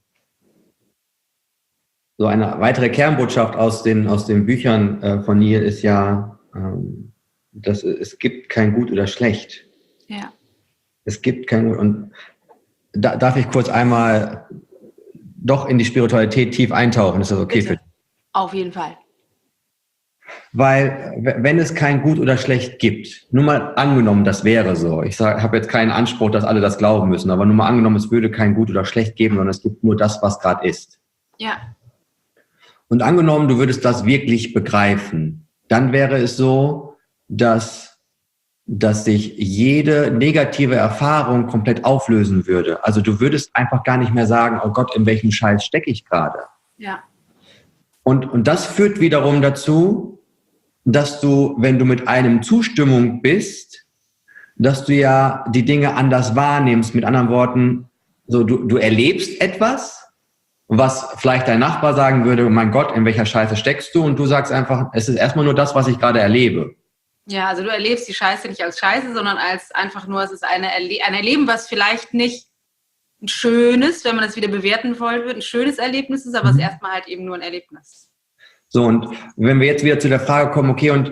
so eine weitere Kernbotschaft aus den, aus den Büchern äh, von Neil ist ja, ähm, dass es gibt kein Gut oder Schlecht. Ja. Es gibt kein Gut. Und da darf ich kurz einmal doch in die Spiritualität tief eintauchen. Ist das okay Bitte. für dich? Auf jeden Fall. Weil, wenn es kein Gut oder Schlecht gibt, nur mal angenommen, das wäre so. Ich habe jetzt keinen Anspruch, dass alle das glauben müssen, aber nur mal angenommen, es würde kein Gut oder Schlecht geben, sondern es gibt nur das, was gerade ist. Ja. Und angenommen, du würdest das wirklich begreifen, dann wäre es so, dass, dass sich jede negative Erfahrung komplett auflösen würde. Also du würdest einfach gar nicht mehr sagen, oh Gott, in welchem Scheiß stecke ich gerade? Ja. Und, und das führt wiederum dazu, dass du, wenn du mit einem Zustimmung bist, dass du ja die Dinge anders wahrnimmst. Mit anderen Worten, so du, du erlebst etwas, was vielleicht dein Nachbar sagen würde, mein Gott, in welcher Scheiße steckst du? Und du sagst einfach, es ist erstmal nur das, was ich gerade erlebe. Ja, also du erlebst die Scheiße nicht als Scheiße, sondern als einfach nur, es ist eine Erle- ein Erleben, was vielleicht nicht ein schönes, wenn man das wieder bewerten wollen würde, ein schönes Erlebnis ist, aber es ist erstmal halt eben nur ein Erlebnis. So, und wenn wir jetzt wieder zu der Frage kommen, okay, und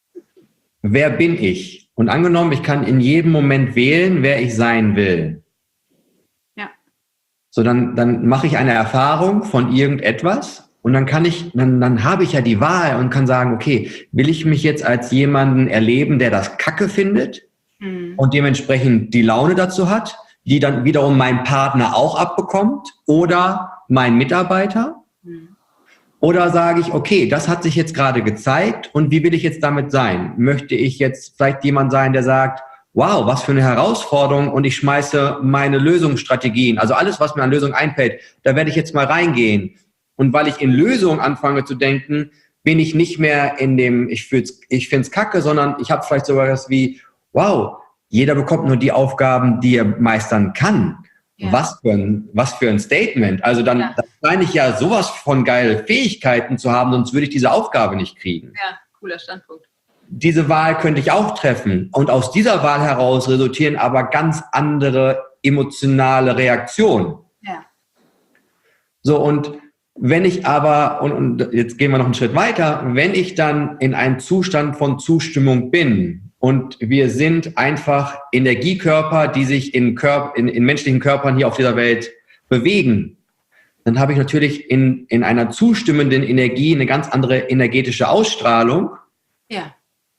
wer bin ich? Und angenommen, ich kann in jedem Moment wählen, wer ich sein will. Ja. So, dann, dann mache ich eine Erfahrung von irgendetwas und dann kann ich, dann, dann habe ich ja die Wahl und kann sagen, okay, will ich mich jetzt als jemanden erleben, der das Kacke findet mhm. und dementsprechend die Laune dazu hat, die dann wiederum mein Partner auch abbekommt oder mein Mitarbeiter? Mhm. Oder sage ich, okay, das hat sich jetzt gerade gezeigt und wie will ich jetzt damit sein? Möchte ich jetzt vielleicht jemand sein, der sagt, wow, was für eine Herausforderung und ich schmeiße meine Lösungsstrategien, also alles, was mir an Lösungen einfällt, da werde ich jetzt mal reingehen. Und weil ich in Lösungen anfange zu denken, bin ich nicht mehr in dem, ich, ich finde es kacke, sondern ich habe vielleicht sogar das wie, wow, jeder bekommt nur die Aufgaben, die er meistern kann. Ja. Was für ein, was für ein Statement. Also dann, ja. dann meine ich ja sowas von geile Fähigkeiten zu haben, sonst würde ich diese Aufgabe nicht kriegen. Ja, cooler Standpunkt. Diese Wahl könnte ich auch treffen. Und aus dieser Wahl heraus resultieren aber ganz andere emotionale Reaktionen. Ja. So, und wenn ich aber, und, und jetzt gehen wir noch einen Schritt weiter, wenn ich dann in einem Zustand von Zustimmung bin, und wir sind einfach Energiekörper, die sich in, Körper, in, in menschlichen Körpern hier auf dieser Welt bewegen. Dann habe ich natürlich in, in einer zustimmenden Energie eine ganz andere energetische Ausstrahlung. Ja.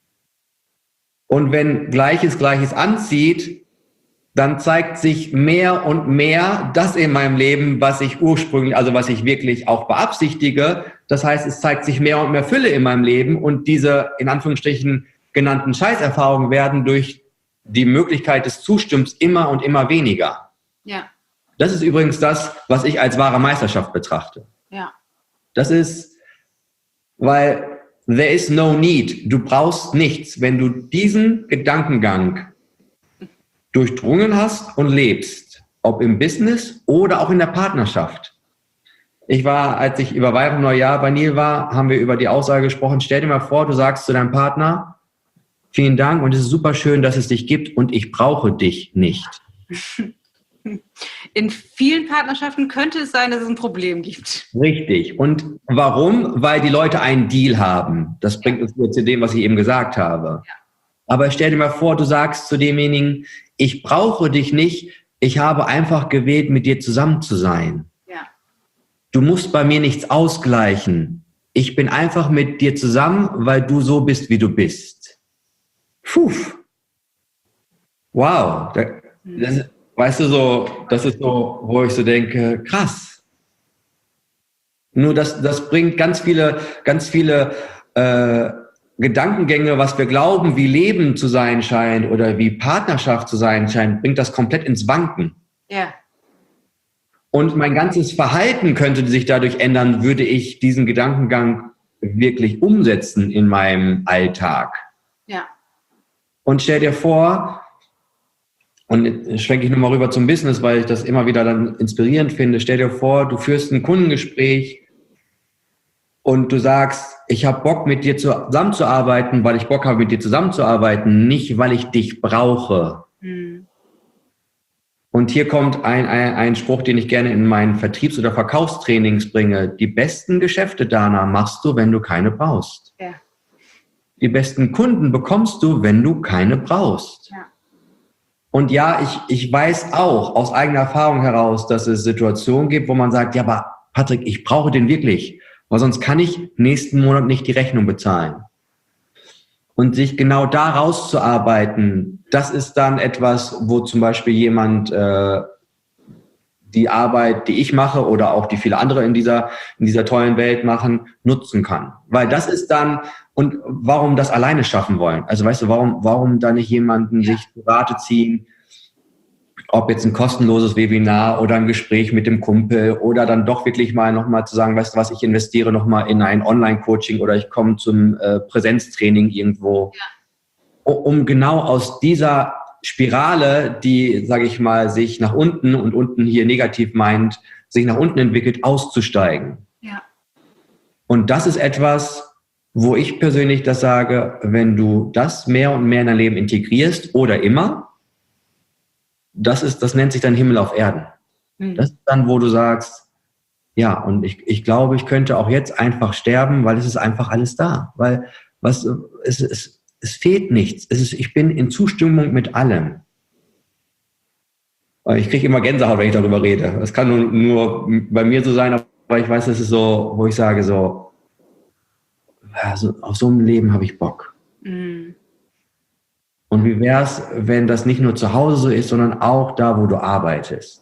Und wenn Gleiches Gleiches anzieht, dann zeigt sich mehr und mehr das in meinem Leben, was ich ursprünglich, also was ich wirklich auch beabsichtige. Das heißt, es zeigt sich mehr und mehr Fülle in meinem Leben und diese, in Anführungsstrichen, genannten Scheißerfahrungen werden durch die Möglichkeit des Zustimmens immer und immer weniger. Ja. Das ist übrigens das, was ich als wahre Meisterschaft betrachte. Ja. Das ist, weil there is no need. Du brauchst nichts. Wenn du diesen Gedankengang durchdrungen hast und lebst, ob im Business oder auch in der Partnerschaft. Ich war, als ich über Weihnachten Neujahr bei Neil war, haben wir über die Aussage gesprochen, stell dir mal vor, du sagst zu deinem Partner, vielen Dank und es ist super schön, dass es dich gibt und ich brauche dich nicht. In vielen Partnerschaften könnte es sein, dass es ein Problem gibt. Richtig. Und warum? Weil die Leute einen Deal haben. Das bringt uns nur zu dem, was ich eben gesagt habe. Ja. Aber stell dir mal vor, du sagst zu demjenigen, ich brauche dich nicht, ich habe einfach gewählt, mit dir zusammen zu sein. Ja. Du musst bei mir nichts ausgleichen. Ich bin einfach mit dir zusammen, weil du so bist, wie du bist. Puh. Wow. Das, weißt du, so, das ist so, wo ich so denke, krass. Nur das, das bringt ganz viele, ganz viele äh, Gedankengänge, was wir glauben, wie Leben zu sein scheint oder wie Partnerschaft zu sein scheint, bringt das komplett ins Wanken. Ja. Und mein ganzes Verhalten könnte sich dadurch ändern, würde ich diesen Gedankengang wirklich umsetzen in meinem Alltag. Ja. Und stell dir vor, und jetzt schwenke ich nochmal rüber zum Business, weil ich das immer wieder dann inspirierend finde. Stell dir vor, du führst ein Kundengespräch und du sagst, ich habe Bock, mit dir zusammenzuarbeiten, weil ich Bock habe, mit dir zusammenzuarbeiten, nicht, weil ich dich brauche. Mhm. Und hier kommt ein, ein, ein Spruch, den ich gerne in meinen Vertriebs- oder Verkaufstrainings bringe. Die besten Geschäfte, Dana, machst du, wenn du keine brauchst. Ja. Die besten Kunden bekommst du, wenn du keine brauchst. Ja. Und ja, ich, ich weiß auch aus eigener Erfahrung heraus, dass es Situationen gibt, wo man sagt, ja, aber Patrick, ich brauche den wirklich, weil sonst kann ich nächsten Monat nicht die Rechnung bezahlen. Und sich genau da rauszuarbeiten, das ist dann etwas, wo zum Beispiel jemand äh, die Arbeit, die ich mache oder auch die viele andere in dieser, in dieser tollen Welt machen, nutzen kann. Weil das ist dann, und warum das alleine schaffen wollen? Also weißt du, warum, warum da nicht jemanden sich zu Rate ziehen, ob jetzt ein kostenloses Webinar oder ein Gespräch mit dem Kumpel oder dann doch wirklich mal nochmal zu sagen, weißt du was, ich investiere nochmal in ein Online-Coaching oder ich komme zum äh, Präsenztraining irgendwo, ja. um genau aus dieser Spirale, die, sage ich mal, sich nach unten und unten hier negativ meint, sich nach unten entwickelt, auszusteigen. Ja. Und das ist etwas, wo ich persönlich das sage, wenn du das mehr und mehr in dein Leben integrierst oder immer, das ist, das nennt sich dann Himmel auf Erden. Mhm. Das ist dann, wo du sagst, ja, und ich, ich glaube, ich könnte auch jetzt einfach sterben, weil es ist einfach alles da. Weil was, es, es, es fehlt nichts. Es ist, ich bin in Zustimmung mit allem. Ich kriege immer Gänsehaut, wenn ich darüber rede. Das kann nur, nur bei mir so sein, aber ich weiß, das ist so, wo ich sage, so, also auf so ein Leben habe ich Bock. Mhm. Und wie wäre es, wenn das nicht nur zu Hause so ist, sondern auch da, wo du arbeitest?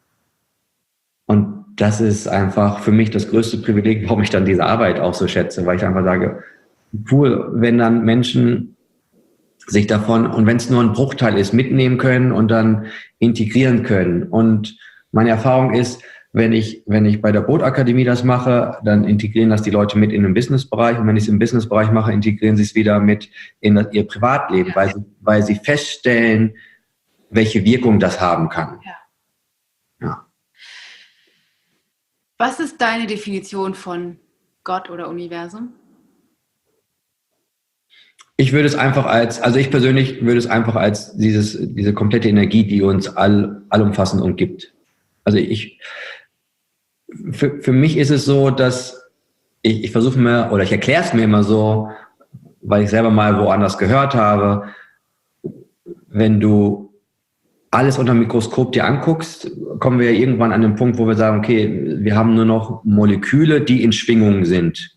Und das ist einfach für mich das größte Privileg, warum ich dann diese Arbeit auch so schätze, weil ich einfach sage, cool, wenn dann Menschen sich davon, und wenn es nur ein Bruchteil ist, mitnehmen können und dann integrieren können. Und meine Erfahrung ist, wenn ich, wenn ich bei der Bootakademie das mache, dann integrieren das die Leute mit in den Businessbereich. Und wenn ich es im Businessbereich mache, integrieren sie es wieder mit in das, ihr Privatleben, ja. weil, sie, weil sie feststellen, welche Wirkung das haben kann. Ja. Ja. Was ist deine Definition von Gott oder Universum? Ich würde es einfach als, also ich persönlich würde es einfach als dieses, diese komplette Energie, die uns all, allumfassend umgibt. Also ich, für, für mich ist es so, dass ich, ich versuche mir, oder ich erkläre es mir immer so, weil ich selber mal woanders gehört habe, wenn du alles unter dem Mikroskop dir anguckst, kommen wir ja irgendwann an den Punkt, wo wir sagen, okay, wir haben nur noch Moleküle, die in Schwingungen sind.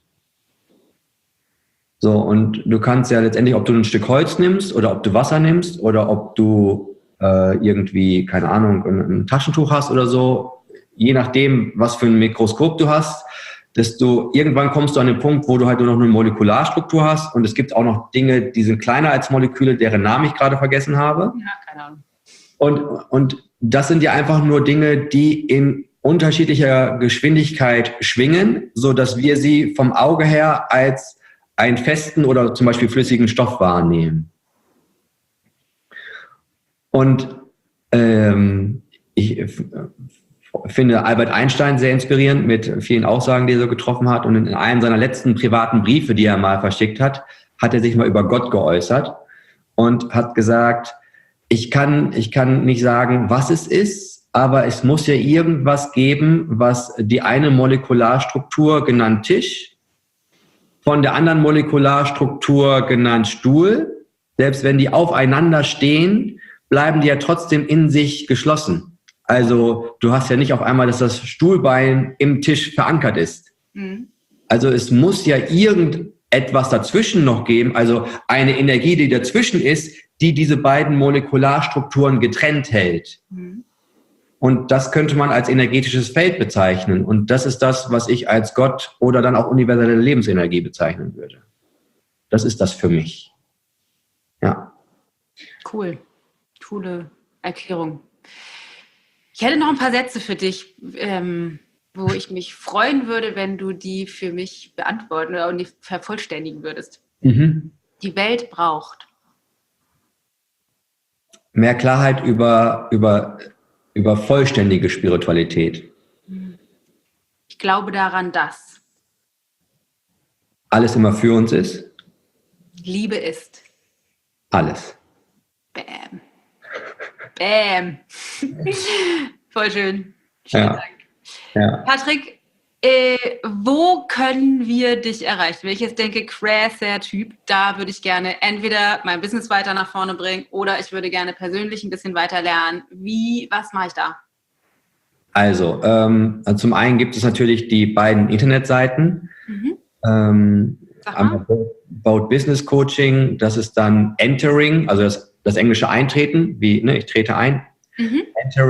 So, und du kannst ja letztendlich, ob du ein Stück Holz nimmst oder ob du Wasser nimmst oder ob du äh, irgendwie, keine Ahnung, ein, ein Taschentuch hast oder so, je nachdem, was für ein Mikroskop du hast, desto irgendwann kommst du an den Punkt, wo du halt nur noch eine Molekularstruktur hast und es gibt auch noch Dinge, die sind kleiner als Moleküle, deren Namen ich gerade vergessen habe. Ja, keine Ahnung. Und, und das sind ja einfach nur Dinge, die in unterschiedlicher Geschwindigkeit schwingen, so dass wir sie vom Auge her als einen festen oder zum Beispiel flüssigen Stoff wahrnehmen. Und ähm, ich äh, finde Albert Einstein sehr inspirierend mit vielen Aussagen, die er so getroffen hat. Und in einem seiner letzten privaten Briefe, die er mal verschickt hat, hat er sich mal über Gott geäußert und hat gesagt, ich kann, ich kann nicht sagen, was es ist, aber es muss ja irgendwas geben, was die eine Molekularstruktur genannt Tisch, von der anderen Molekularstruktur genannt Stuhl, selbst wenn die aufeinander stehen, bleiben die ja trotzdem in sich geschlossen. Also du hast ja nicht auf einmal, dass das Stuhlbein im Tisch verankert ist. Mhm. Also es muss ja irgendetwas dazwischen noch geben, also eine Energie, die dazwischen ist, die diese beiden Molekularstrukturen getrennt hält. Mhm. Und das könnte man als energetisches Feld bezeichnen. Und das ist das, was ich als Gott oder dann auch universelle Lebensenergie bezeichnen würde. Das ist das für mich. Ja. Cool. Coole Erklärung. Ich hätte noch ein paar Sätze für dich, ähm, wo ich mich freuen würde, wenn du die für mich beantworten oder die vervollständigen würdest. Mhm. Die Welt braucht mehr Klarheit über, über, über vollständige Spiritualität. Ich glaube daran, dass alles immer für uns ist. Liebe ist. Alles. Bam. Bam. Voll schön. Vielen Ja. Dank. Ja. Patrick, äh, wo können wir dich erreichen? Wenn ich jetzt denke, krasser Typ, da würde ich gerne entweder mein Business weiter nach vorne bringen oder ich würde gerne persönlich ein bisschen weiter lernen. Wie, was mache ich da? Also, ähm, also zum einen gibt es natürlich die beiden Internetseiten. Mhm. Ähm, Sag mal. About Business Coaching, das ist dann Entering, also das, das englische Eintreten, wie ne, ich trete ein. Mhm.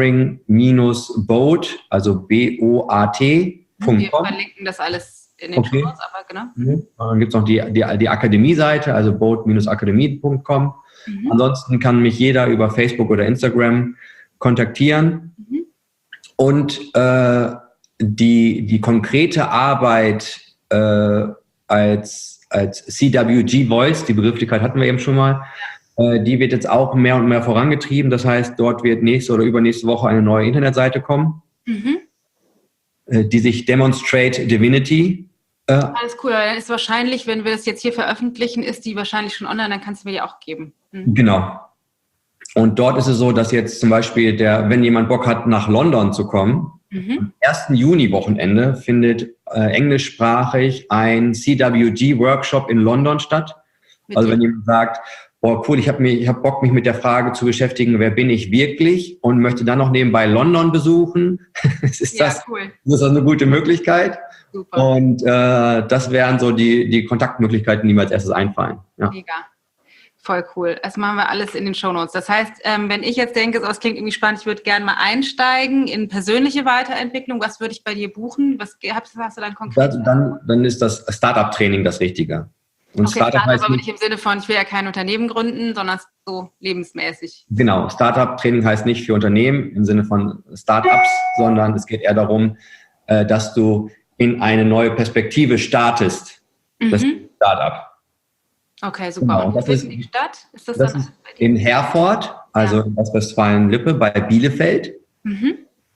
Entering-Boat, also B O A T Punkt com. Wir verlinken das alles in den Okay. Shownotes, aber genau. Mhm. Dann gibt es noch die, die, die Akademie-Seite, also boat Bindestrich akademie Punkt com. Mhm. Ansonsten kann mich jeder über Facebook oder Instagram kontaktieren. Mhm. Und äh, die, die konkrete Arbeit äh, als, als C W G Voice, die Begrifflichkeit hatten wir eben schon mal, äh, die wird jetzt auch mehr und mehr vorangetrieben. Das heißt, dort wird nächste oder übernächste Woche eine neue Internetseite kommen, Mhm. äh, die sich Demonstrate Divinity. Äh, Alles cool. Dann ist wahrscheinlich, wenn wir das jetzt hier veröffentlichen, ist die wahrscheinlich schon online, dann kannst du mir die auch geben. Mhm. Genau. Und dort ist es so, dass jetzt zum Beispiel, der, wenn jemand Bock hat, nach London zu kommen, Mhm. am ersten Juni-Wochenende findet äh, englischsprachig ein C W G-Workshop in London statt. Mit Also dir. wenn jemand sagt, boah cool, ich habe ich hab Bock, mich mit der Frage zu beschäftigen, wer bin ich wirklich und möchte dann noch nebenbei London besuchen, ist, Ja, das, cool. ist das eine gute Möglichkeit. Super. Und äh, das wären so die, die Kontaktmöglichkeiten, die mir als erstes einfallen. Ja. Mega. Voll cool. Das machen wir alles in den Shownotes. Das heißt, ähm, wenn ich jetzt denke, so, das klingt irgendwie spannend, ich würde gerne mal einsteigen in persönliche Weiterentwicklung, was würde ich bei dir buchen? Was hast, hast du dann konkret? Dann, dann, dann ist das Startup-Training das Richtige. Und Okay, Startup Startup heißt aber nicht, nicht im Sinne von, ich will ja kein Unternehmen gründen, sondern so lebensmäßig. genau, Startup-Training heißt nicht für Unternehmen im Sinne von Startups, sondern es geht eher darum, äh, dass du in eine neue Perspektive startest. Das Mhm. ist Startup. Okay, super. Genau, Und wo das ist ist- die Stadt? Ist das, Das dann ist alles bei dir? in Herford, also Ja. in Ostwestfalen-Lippe bei Bielefeld. Mhm.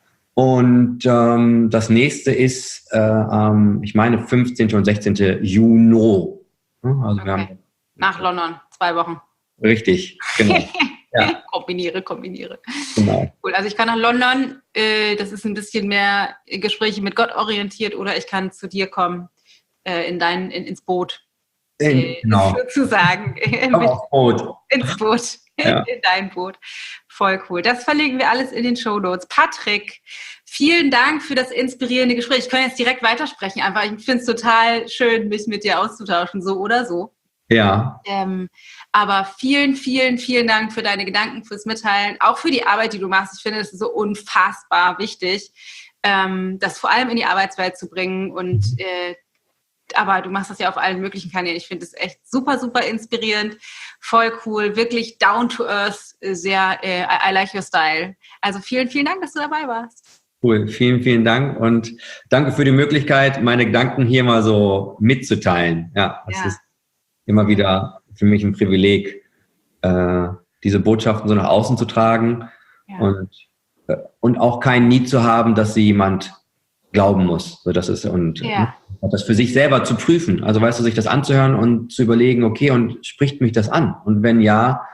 Und ähm, das nächste ist, äh, ähm, ich meine, fünfzehnten und sechzehnten Juni. Also wir Okay. haben Nach London, zwei Wochen. richtig, genau. Ja. kombiniere, kombiniere. genau. Cool. Also ich kann nach London, äh, das ist ein bisschen mehr Gespräche mit Gott orientiert, oder ich kann zu dir kommen, äh, in dein, in, ins Boot. Äh, Genau. sozusagen. Komm aufs Boot. Ins Boot. Ja. In dein Boot. Voll cool. Das verlinken wir alles in den Shownotes. Patrick, vielen Dank für das inspirierende Gespräch. Ich kann jetzt direkt weitersprechen. Einfach, ich finde es total schön, mich mit dir auszutauschen, so oder so. Ja, Ähm, aber vielen, vielen, vielen Dank für deine Gedanken, fürs Mitteilen, auch für die Arbeit, die du machst. Ich finde, es ist so unfassbar wichtig, ähm, das vor allem in die Arbeitswelt zu bringen. Und äh, aber du machst das ja auf allen möglichen Kanälen. Ich finde es echt super, super inspirierend, voll cool, wirklich down to earth, sehr, äh, I, I like your style. Also vielen, vielen Dank, dass du dabei warst. cool. Vielen, vielen Dank und danke für die Möglichkeit, meine Gedanken hier mal so mitzuteilen. Ja, das Ja. ist immer wieder für mich ein Privileg, äh, diese Botschaften so nach außen zu tragen Ja. und, äh, und auch kein Need zu haben, dass sie jemand glauben muss. So, das ist, und Ja. äh, das für sich selber zu prüfen. Also weißt du, sich das anzuhören und zu überlegen, okay, und spricht mich das an? Und wenn ja,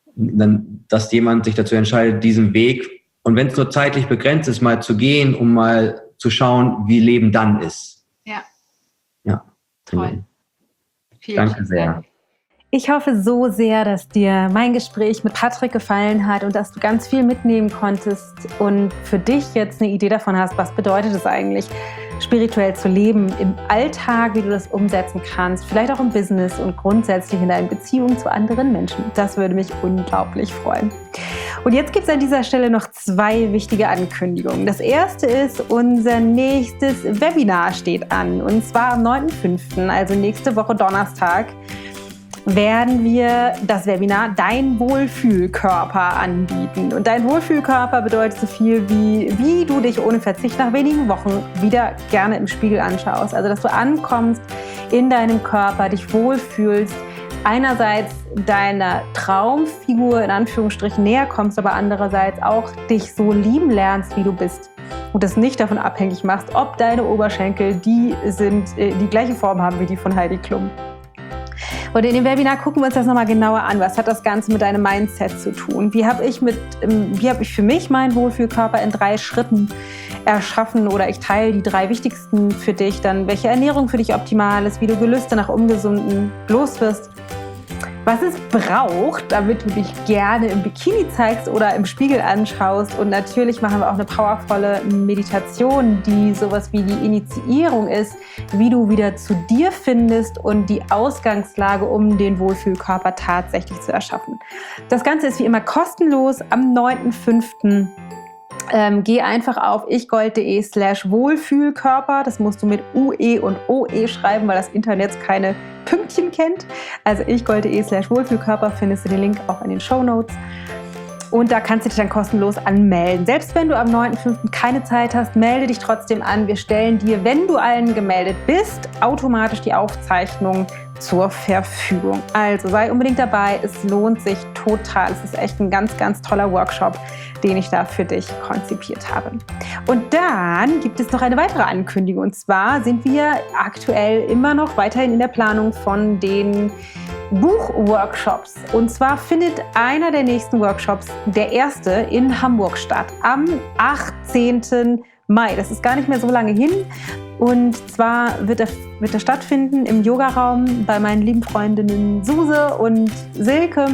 dann, dass jemand sich dazu entscheidet, diesen Weg, und wenn es nur zeitlich begrenzt ist, mal zu gehen, um mal zu schauen, wie Leben dann ist. Ja. Ja. Toll. Vielen, Danke vielen sehr. Dank. Ich hoffe so sehr, dass dir mein Gespräch mit Patrick gefallen hat und dass du ganz viel mitnehmen konntest und für dich jetzt eine Idee davon hast, was bedeutet es eigentlich, spirituell zu leben im Alltag, wie du das umsetzen kannst, vielleicht auch im Business und grundsätzlich in deinen Beziehungen zu anderen Menschen. Das würde mich unglaublich freuen. Und jetzt gibt es an dieser Stelle noch zwei wichtige Ankündigungen. Das erste ist, unser nächstes Webinar steht an, und zwar am neunten fünften, also nächste Woche Donnerstag. werden wir das Webinar Dein Wohlfühlkörper anbieten. Und dein Wohlfühlkörper bedeutet so viel wie, wie du dich ohne Verzicht nach wenigen Wochen wieder gerne im Spiegel anschaust. Also, dass du ankommst in deinem Körper, dich wohlfühlst, einerseits deiner Traumfigur in Anführungsstrichen näher kommst, aber andererseits auch dich so lieben lernst, wie du bist. Und das nicht davon abhängig machst, ob deine Oberschenkel die sind, die gleiche Form haben wie die von Heidi Klum. Und in dem Webinar gucken wir uns das nochmal genauer an. Was hat das Ganze mit deinem Mindset zu tun? Wie habe ich, mit, wie habe ich für mich meinen Wohlfühlkörper in drei Schritten erschaffen? Oder ich teile die drei wichtigsten für dich. Dann, welche Ernährung für dich optimal ist, wie du Gelüste nach Ungesunden los wirst. Was es braucht, damit du dich gerne im Bikini zeigst oder im Spiegel anschaust. Und natürlich machen wir auch eine powervolle Meditation, die sowas wie die Initiierung ist, wie du wieder zu dir findest und die Ausgangslage, um den Wohlfühlkörper tatsächlich zu erschaffen. Das Ganze ist wie immer kostenlos am neunten fünften Ähm, geh einfach auf ichgold.de slash Wohlfühlkörper. Das musst du mit U E und O E schreiben, weil das Internet keine Pünktchen kennt. Also ichgold.de slash Wohlfühlkörper findest du den Link auch in den Shownotes. Und da kannst du dich dann kostenlos anmelden. Selbst wenn du am neunten fünften keine Zeit hast, melde dich trotzdem an. Wir stellen dir, wenn du allen gemeldet bist, automatisch die Aufzeichnung zur Verfügung. Also sei unbedingt dabei. Es lohnt sich total. Es ist echt ein ganz, ganz toller Workshop, den ich da für dich konzipiert habe. Und dann gibt es noch eine weitere Ankündigung. Und zwar sind wir aktuell immer noch weiterhin in der Planung von den Buchworkshops. Und zwar findet einer der nächsten Workshops, der erste, in Hamburg statt, am achtzehnten Mai. Das ist gar nicht mehr so lange hin. Und zwar wird er, wird er stattfinden im Yogaraum bei meinen lieben Freundinnen Suse und Silke.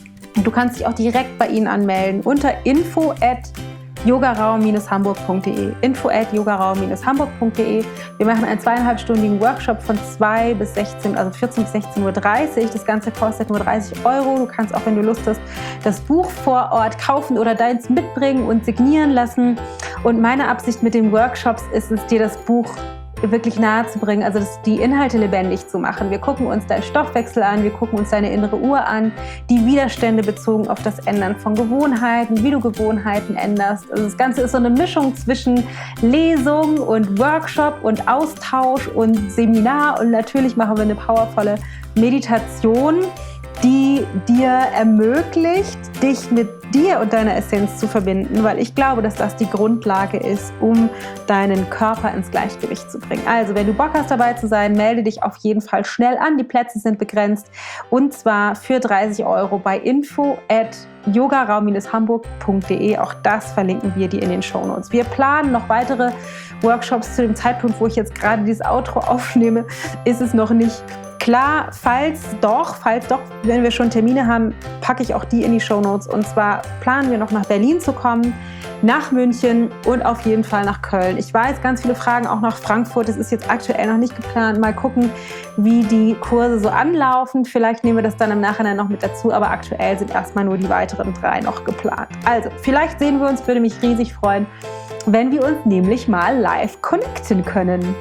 Du kannst dich auch direkt bei ihnen anmelden unter info at yogaraum hamburg punkt de. info at yogaraum hamburg punkt de. Wir machen einen zweieinhalbstündigen Workshop von zwei bis sechzehn, also vierzehn bis sechzehn Uhr dreißig. Das Ganze kostet nur dreißig Euro. Du kannst auch, wenn du Lust hast, das Buch vor Ort kaufen oder deins mitbringen und signieren lassen. Und meine Absicht mit den Workshops ist es, dir das Buch wirklich nahe zu bringen, also das, die Inhalte lebendig zu machen. Wir gucken uns deinen Stoffwechsel an, wir gucken uns deine innere Uhr an, die Widerstände bezogen auf das Ändern von Gewohnheiten, wie du Gewohnheiten änderst. Also das Ganze ist so eine Mischung zwischen Lesung und Workshop und Austausch und Seminar, und natürlich machen wir eine powervolle Meditation, die dir ermöglicht, dich mit dir und deiner Essenz zu verbinden, weil ich glaube, dass das die Grundlage ist, um deinen Körper ins Gleichgewicht zu bringen. Also, wenn du Bock hast, dabei zu sein, melde dich auf jeden Fall schnell an. Die Plätze sind begrenzt, und zwar für dreißig Euro bei info at yogaraum hamburg punkt de. Auch das verlinken wir dir in den Shownotes. Wir planen noch weitere Workshops. Zu dem Zeitpunkt, wo ich jetzt gerade dieses Outro aufnehme, ist es noch nicht klar. Falls doch, falls doch, wenn wir schon Termine haben, packe ich auch die in die Shownotes. Und zwar planen wir noch nach Berlin zu kommen, nach München und auf jeden Fall nach Köln. Ich weiß, ganz viele Fragen auch nach Frankfurt. Das ist jetzt aktuell noch nicht geplant. Mal gucken, wie die Kurse so anlaufen. Vielleicht nehmen wir das dann im Nachhinein noch mit dazu. Aber aktuell sind erstmal nur die weiteren drei noch geplant. Also, vielleicht sehen wir uns, würde mich riesig freuen, wenn wir uns nämlich mal live connecten können.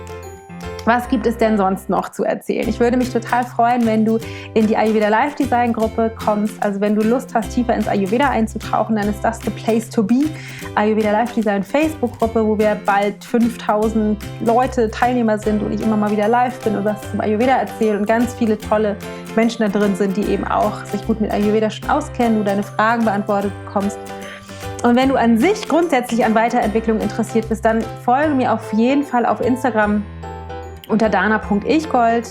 Was gibt es denn sonst noch zu erzählen? Ich würde mich total freuen, wenn du in die Ayurveda Life Design Gruppe kommst. Also wenn du Lust hast, tiefer ins Ayurveda einzutauchen, dann ist das the place to be. Ayurveda Life Design Facebook Gruppe, wo wir bald fünftausend Leute, Teilnehmer sind und ich immer mal wieder live bin und was zum Ayurveda erzähle und ganz viele tolle Menschen da drin sind, die eben auch sich gut mit Ayurveda schon auskennen, du deine Fragen beantwortet bekommst. Und wenn du an sich grundsätzlich an Weiterentwicklung interessiert bist, dann folge mir auf jeden Fall auf Instagram unter dana punkt ichgold.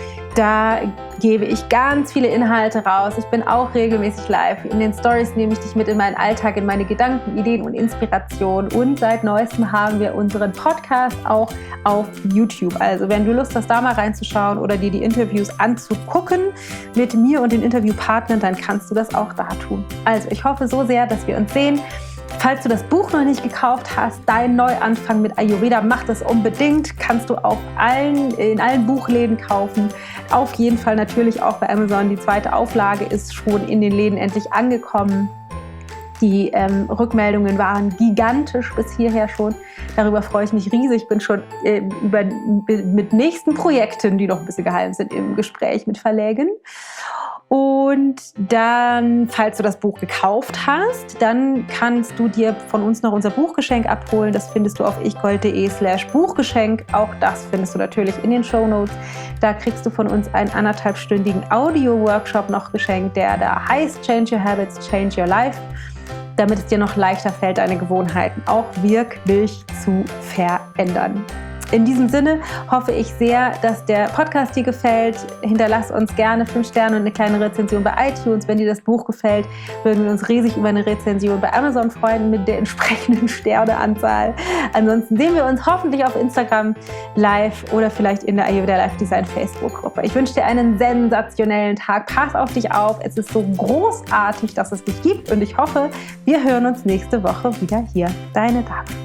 Da gebe ich ganz viele Inhalte raus. Ich bin auch regelmäßig live. In den Stories nehme ich dich mit in meinen Alltag, in meine Gedanken, Ideen und Inspiration. Und seit neuestem haben wir unseren Podcast auch auf YouTube. Also wenn du Lust hast, da mal reinzuschauen oder dir die Interviews anzugucken mit mir und den Interviewpartnern, dann kannst du das auch da tun. Also ich hoffe so sehr, dass wir uns sehen. Falls du das Buch noch nicht gekauft hast, dein Neuanfang mit Ayurveda, mach das unbedingt. Kannst du auf allen, in allen Buchläden kaufen. Auf jeden Fall natürlich auch bei Amazon. Die zweite Auflage ist schon in den Läden endlich angekommen. Die ähm, Rückmeldungen waren gigantisch bis hierher schon. Darüber freue ich mich riesig. Ich bin schon äh, über, mit nächsten Projekten, die noch ein bisschen geheim sind, im Gespräch mit Verlägen. Und dann, falls du das Buch gekauft hast, dann kannst du dir von uns noch unser Buchgeschenk abholen. Das findest du auf ichgold.de slash Buchgeschenk. Auch das findest du natürlich in den Shownotes. Da kriegst du von uns einen anderthalbstündigen Audio-Workshop noch geschenkt, der da heißt Change Your Habits, Change Your Life, damit es dir noch leichter fällt, deine Gewohnheiten auch wirklich zu verändern. In diesem Sinne hoffe ich sehr, dass der Podcast dir gefällt. Hinterlass uns gerne fünf Sterne und eine kleine Rezension bei iTunes. Wenn dir das Buch gefällt, würden wir uns riesig über eine Rezension bei Amazon freuen mit der entsprechenden Sterneanzahl. Ansonsten sehen wir uns hoffentlich auf Instagram live oder vielleicht in der Ayurveda Life Design Facebook-Gruppe. Ich wünsche dir einen sensationellen Tag. Pass auf dich auf. Es ist so großartig, dass es dich gibt und ich hoffe, wir hören uns nächste Woche wieder hier. Deine Dana.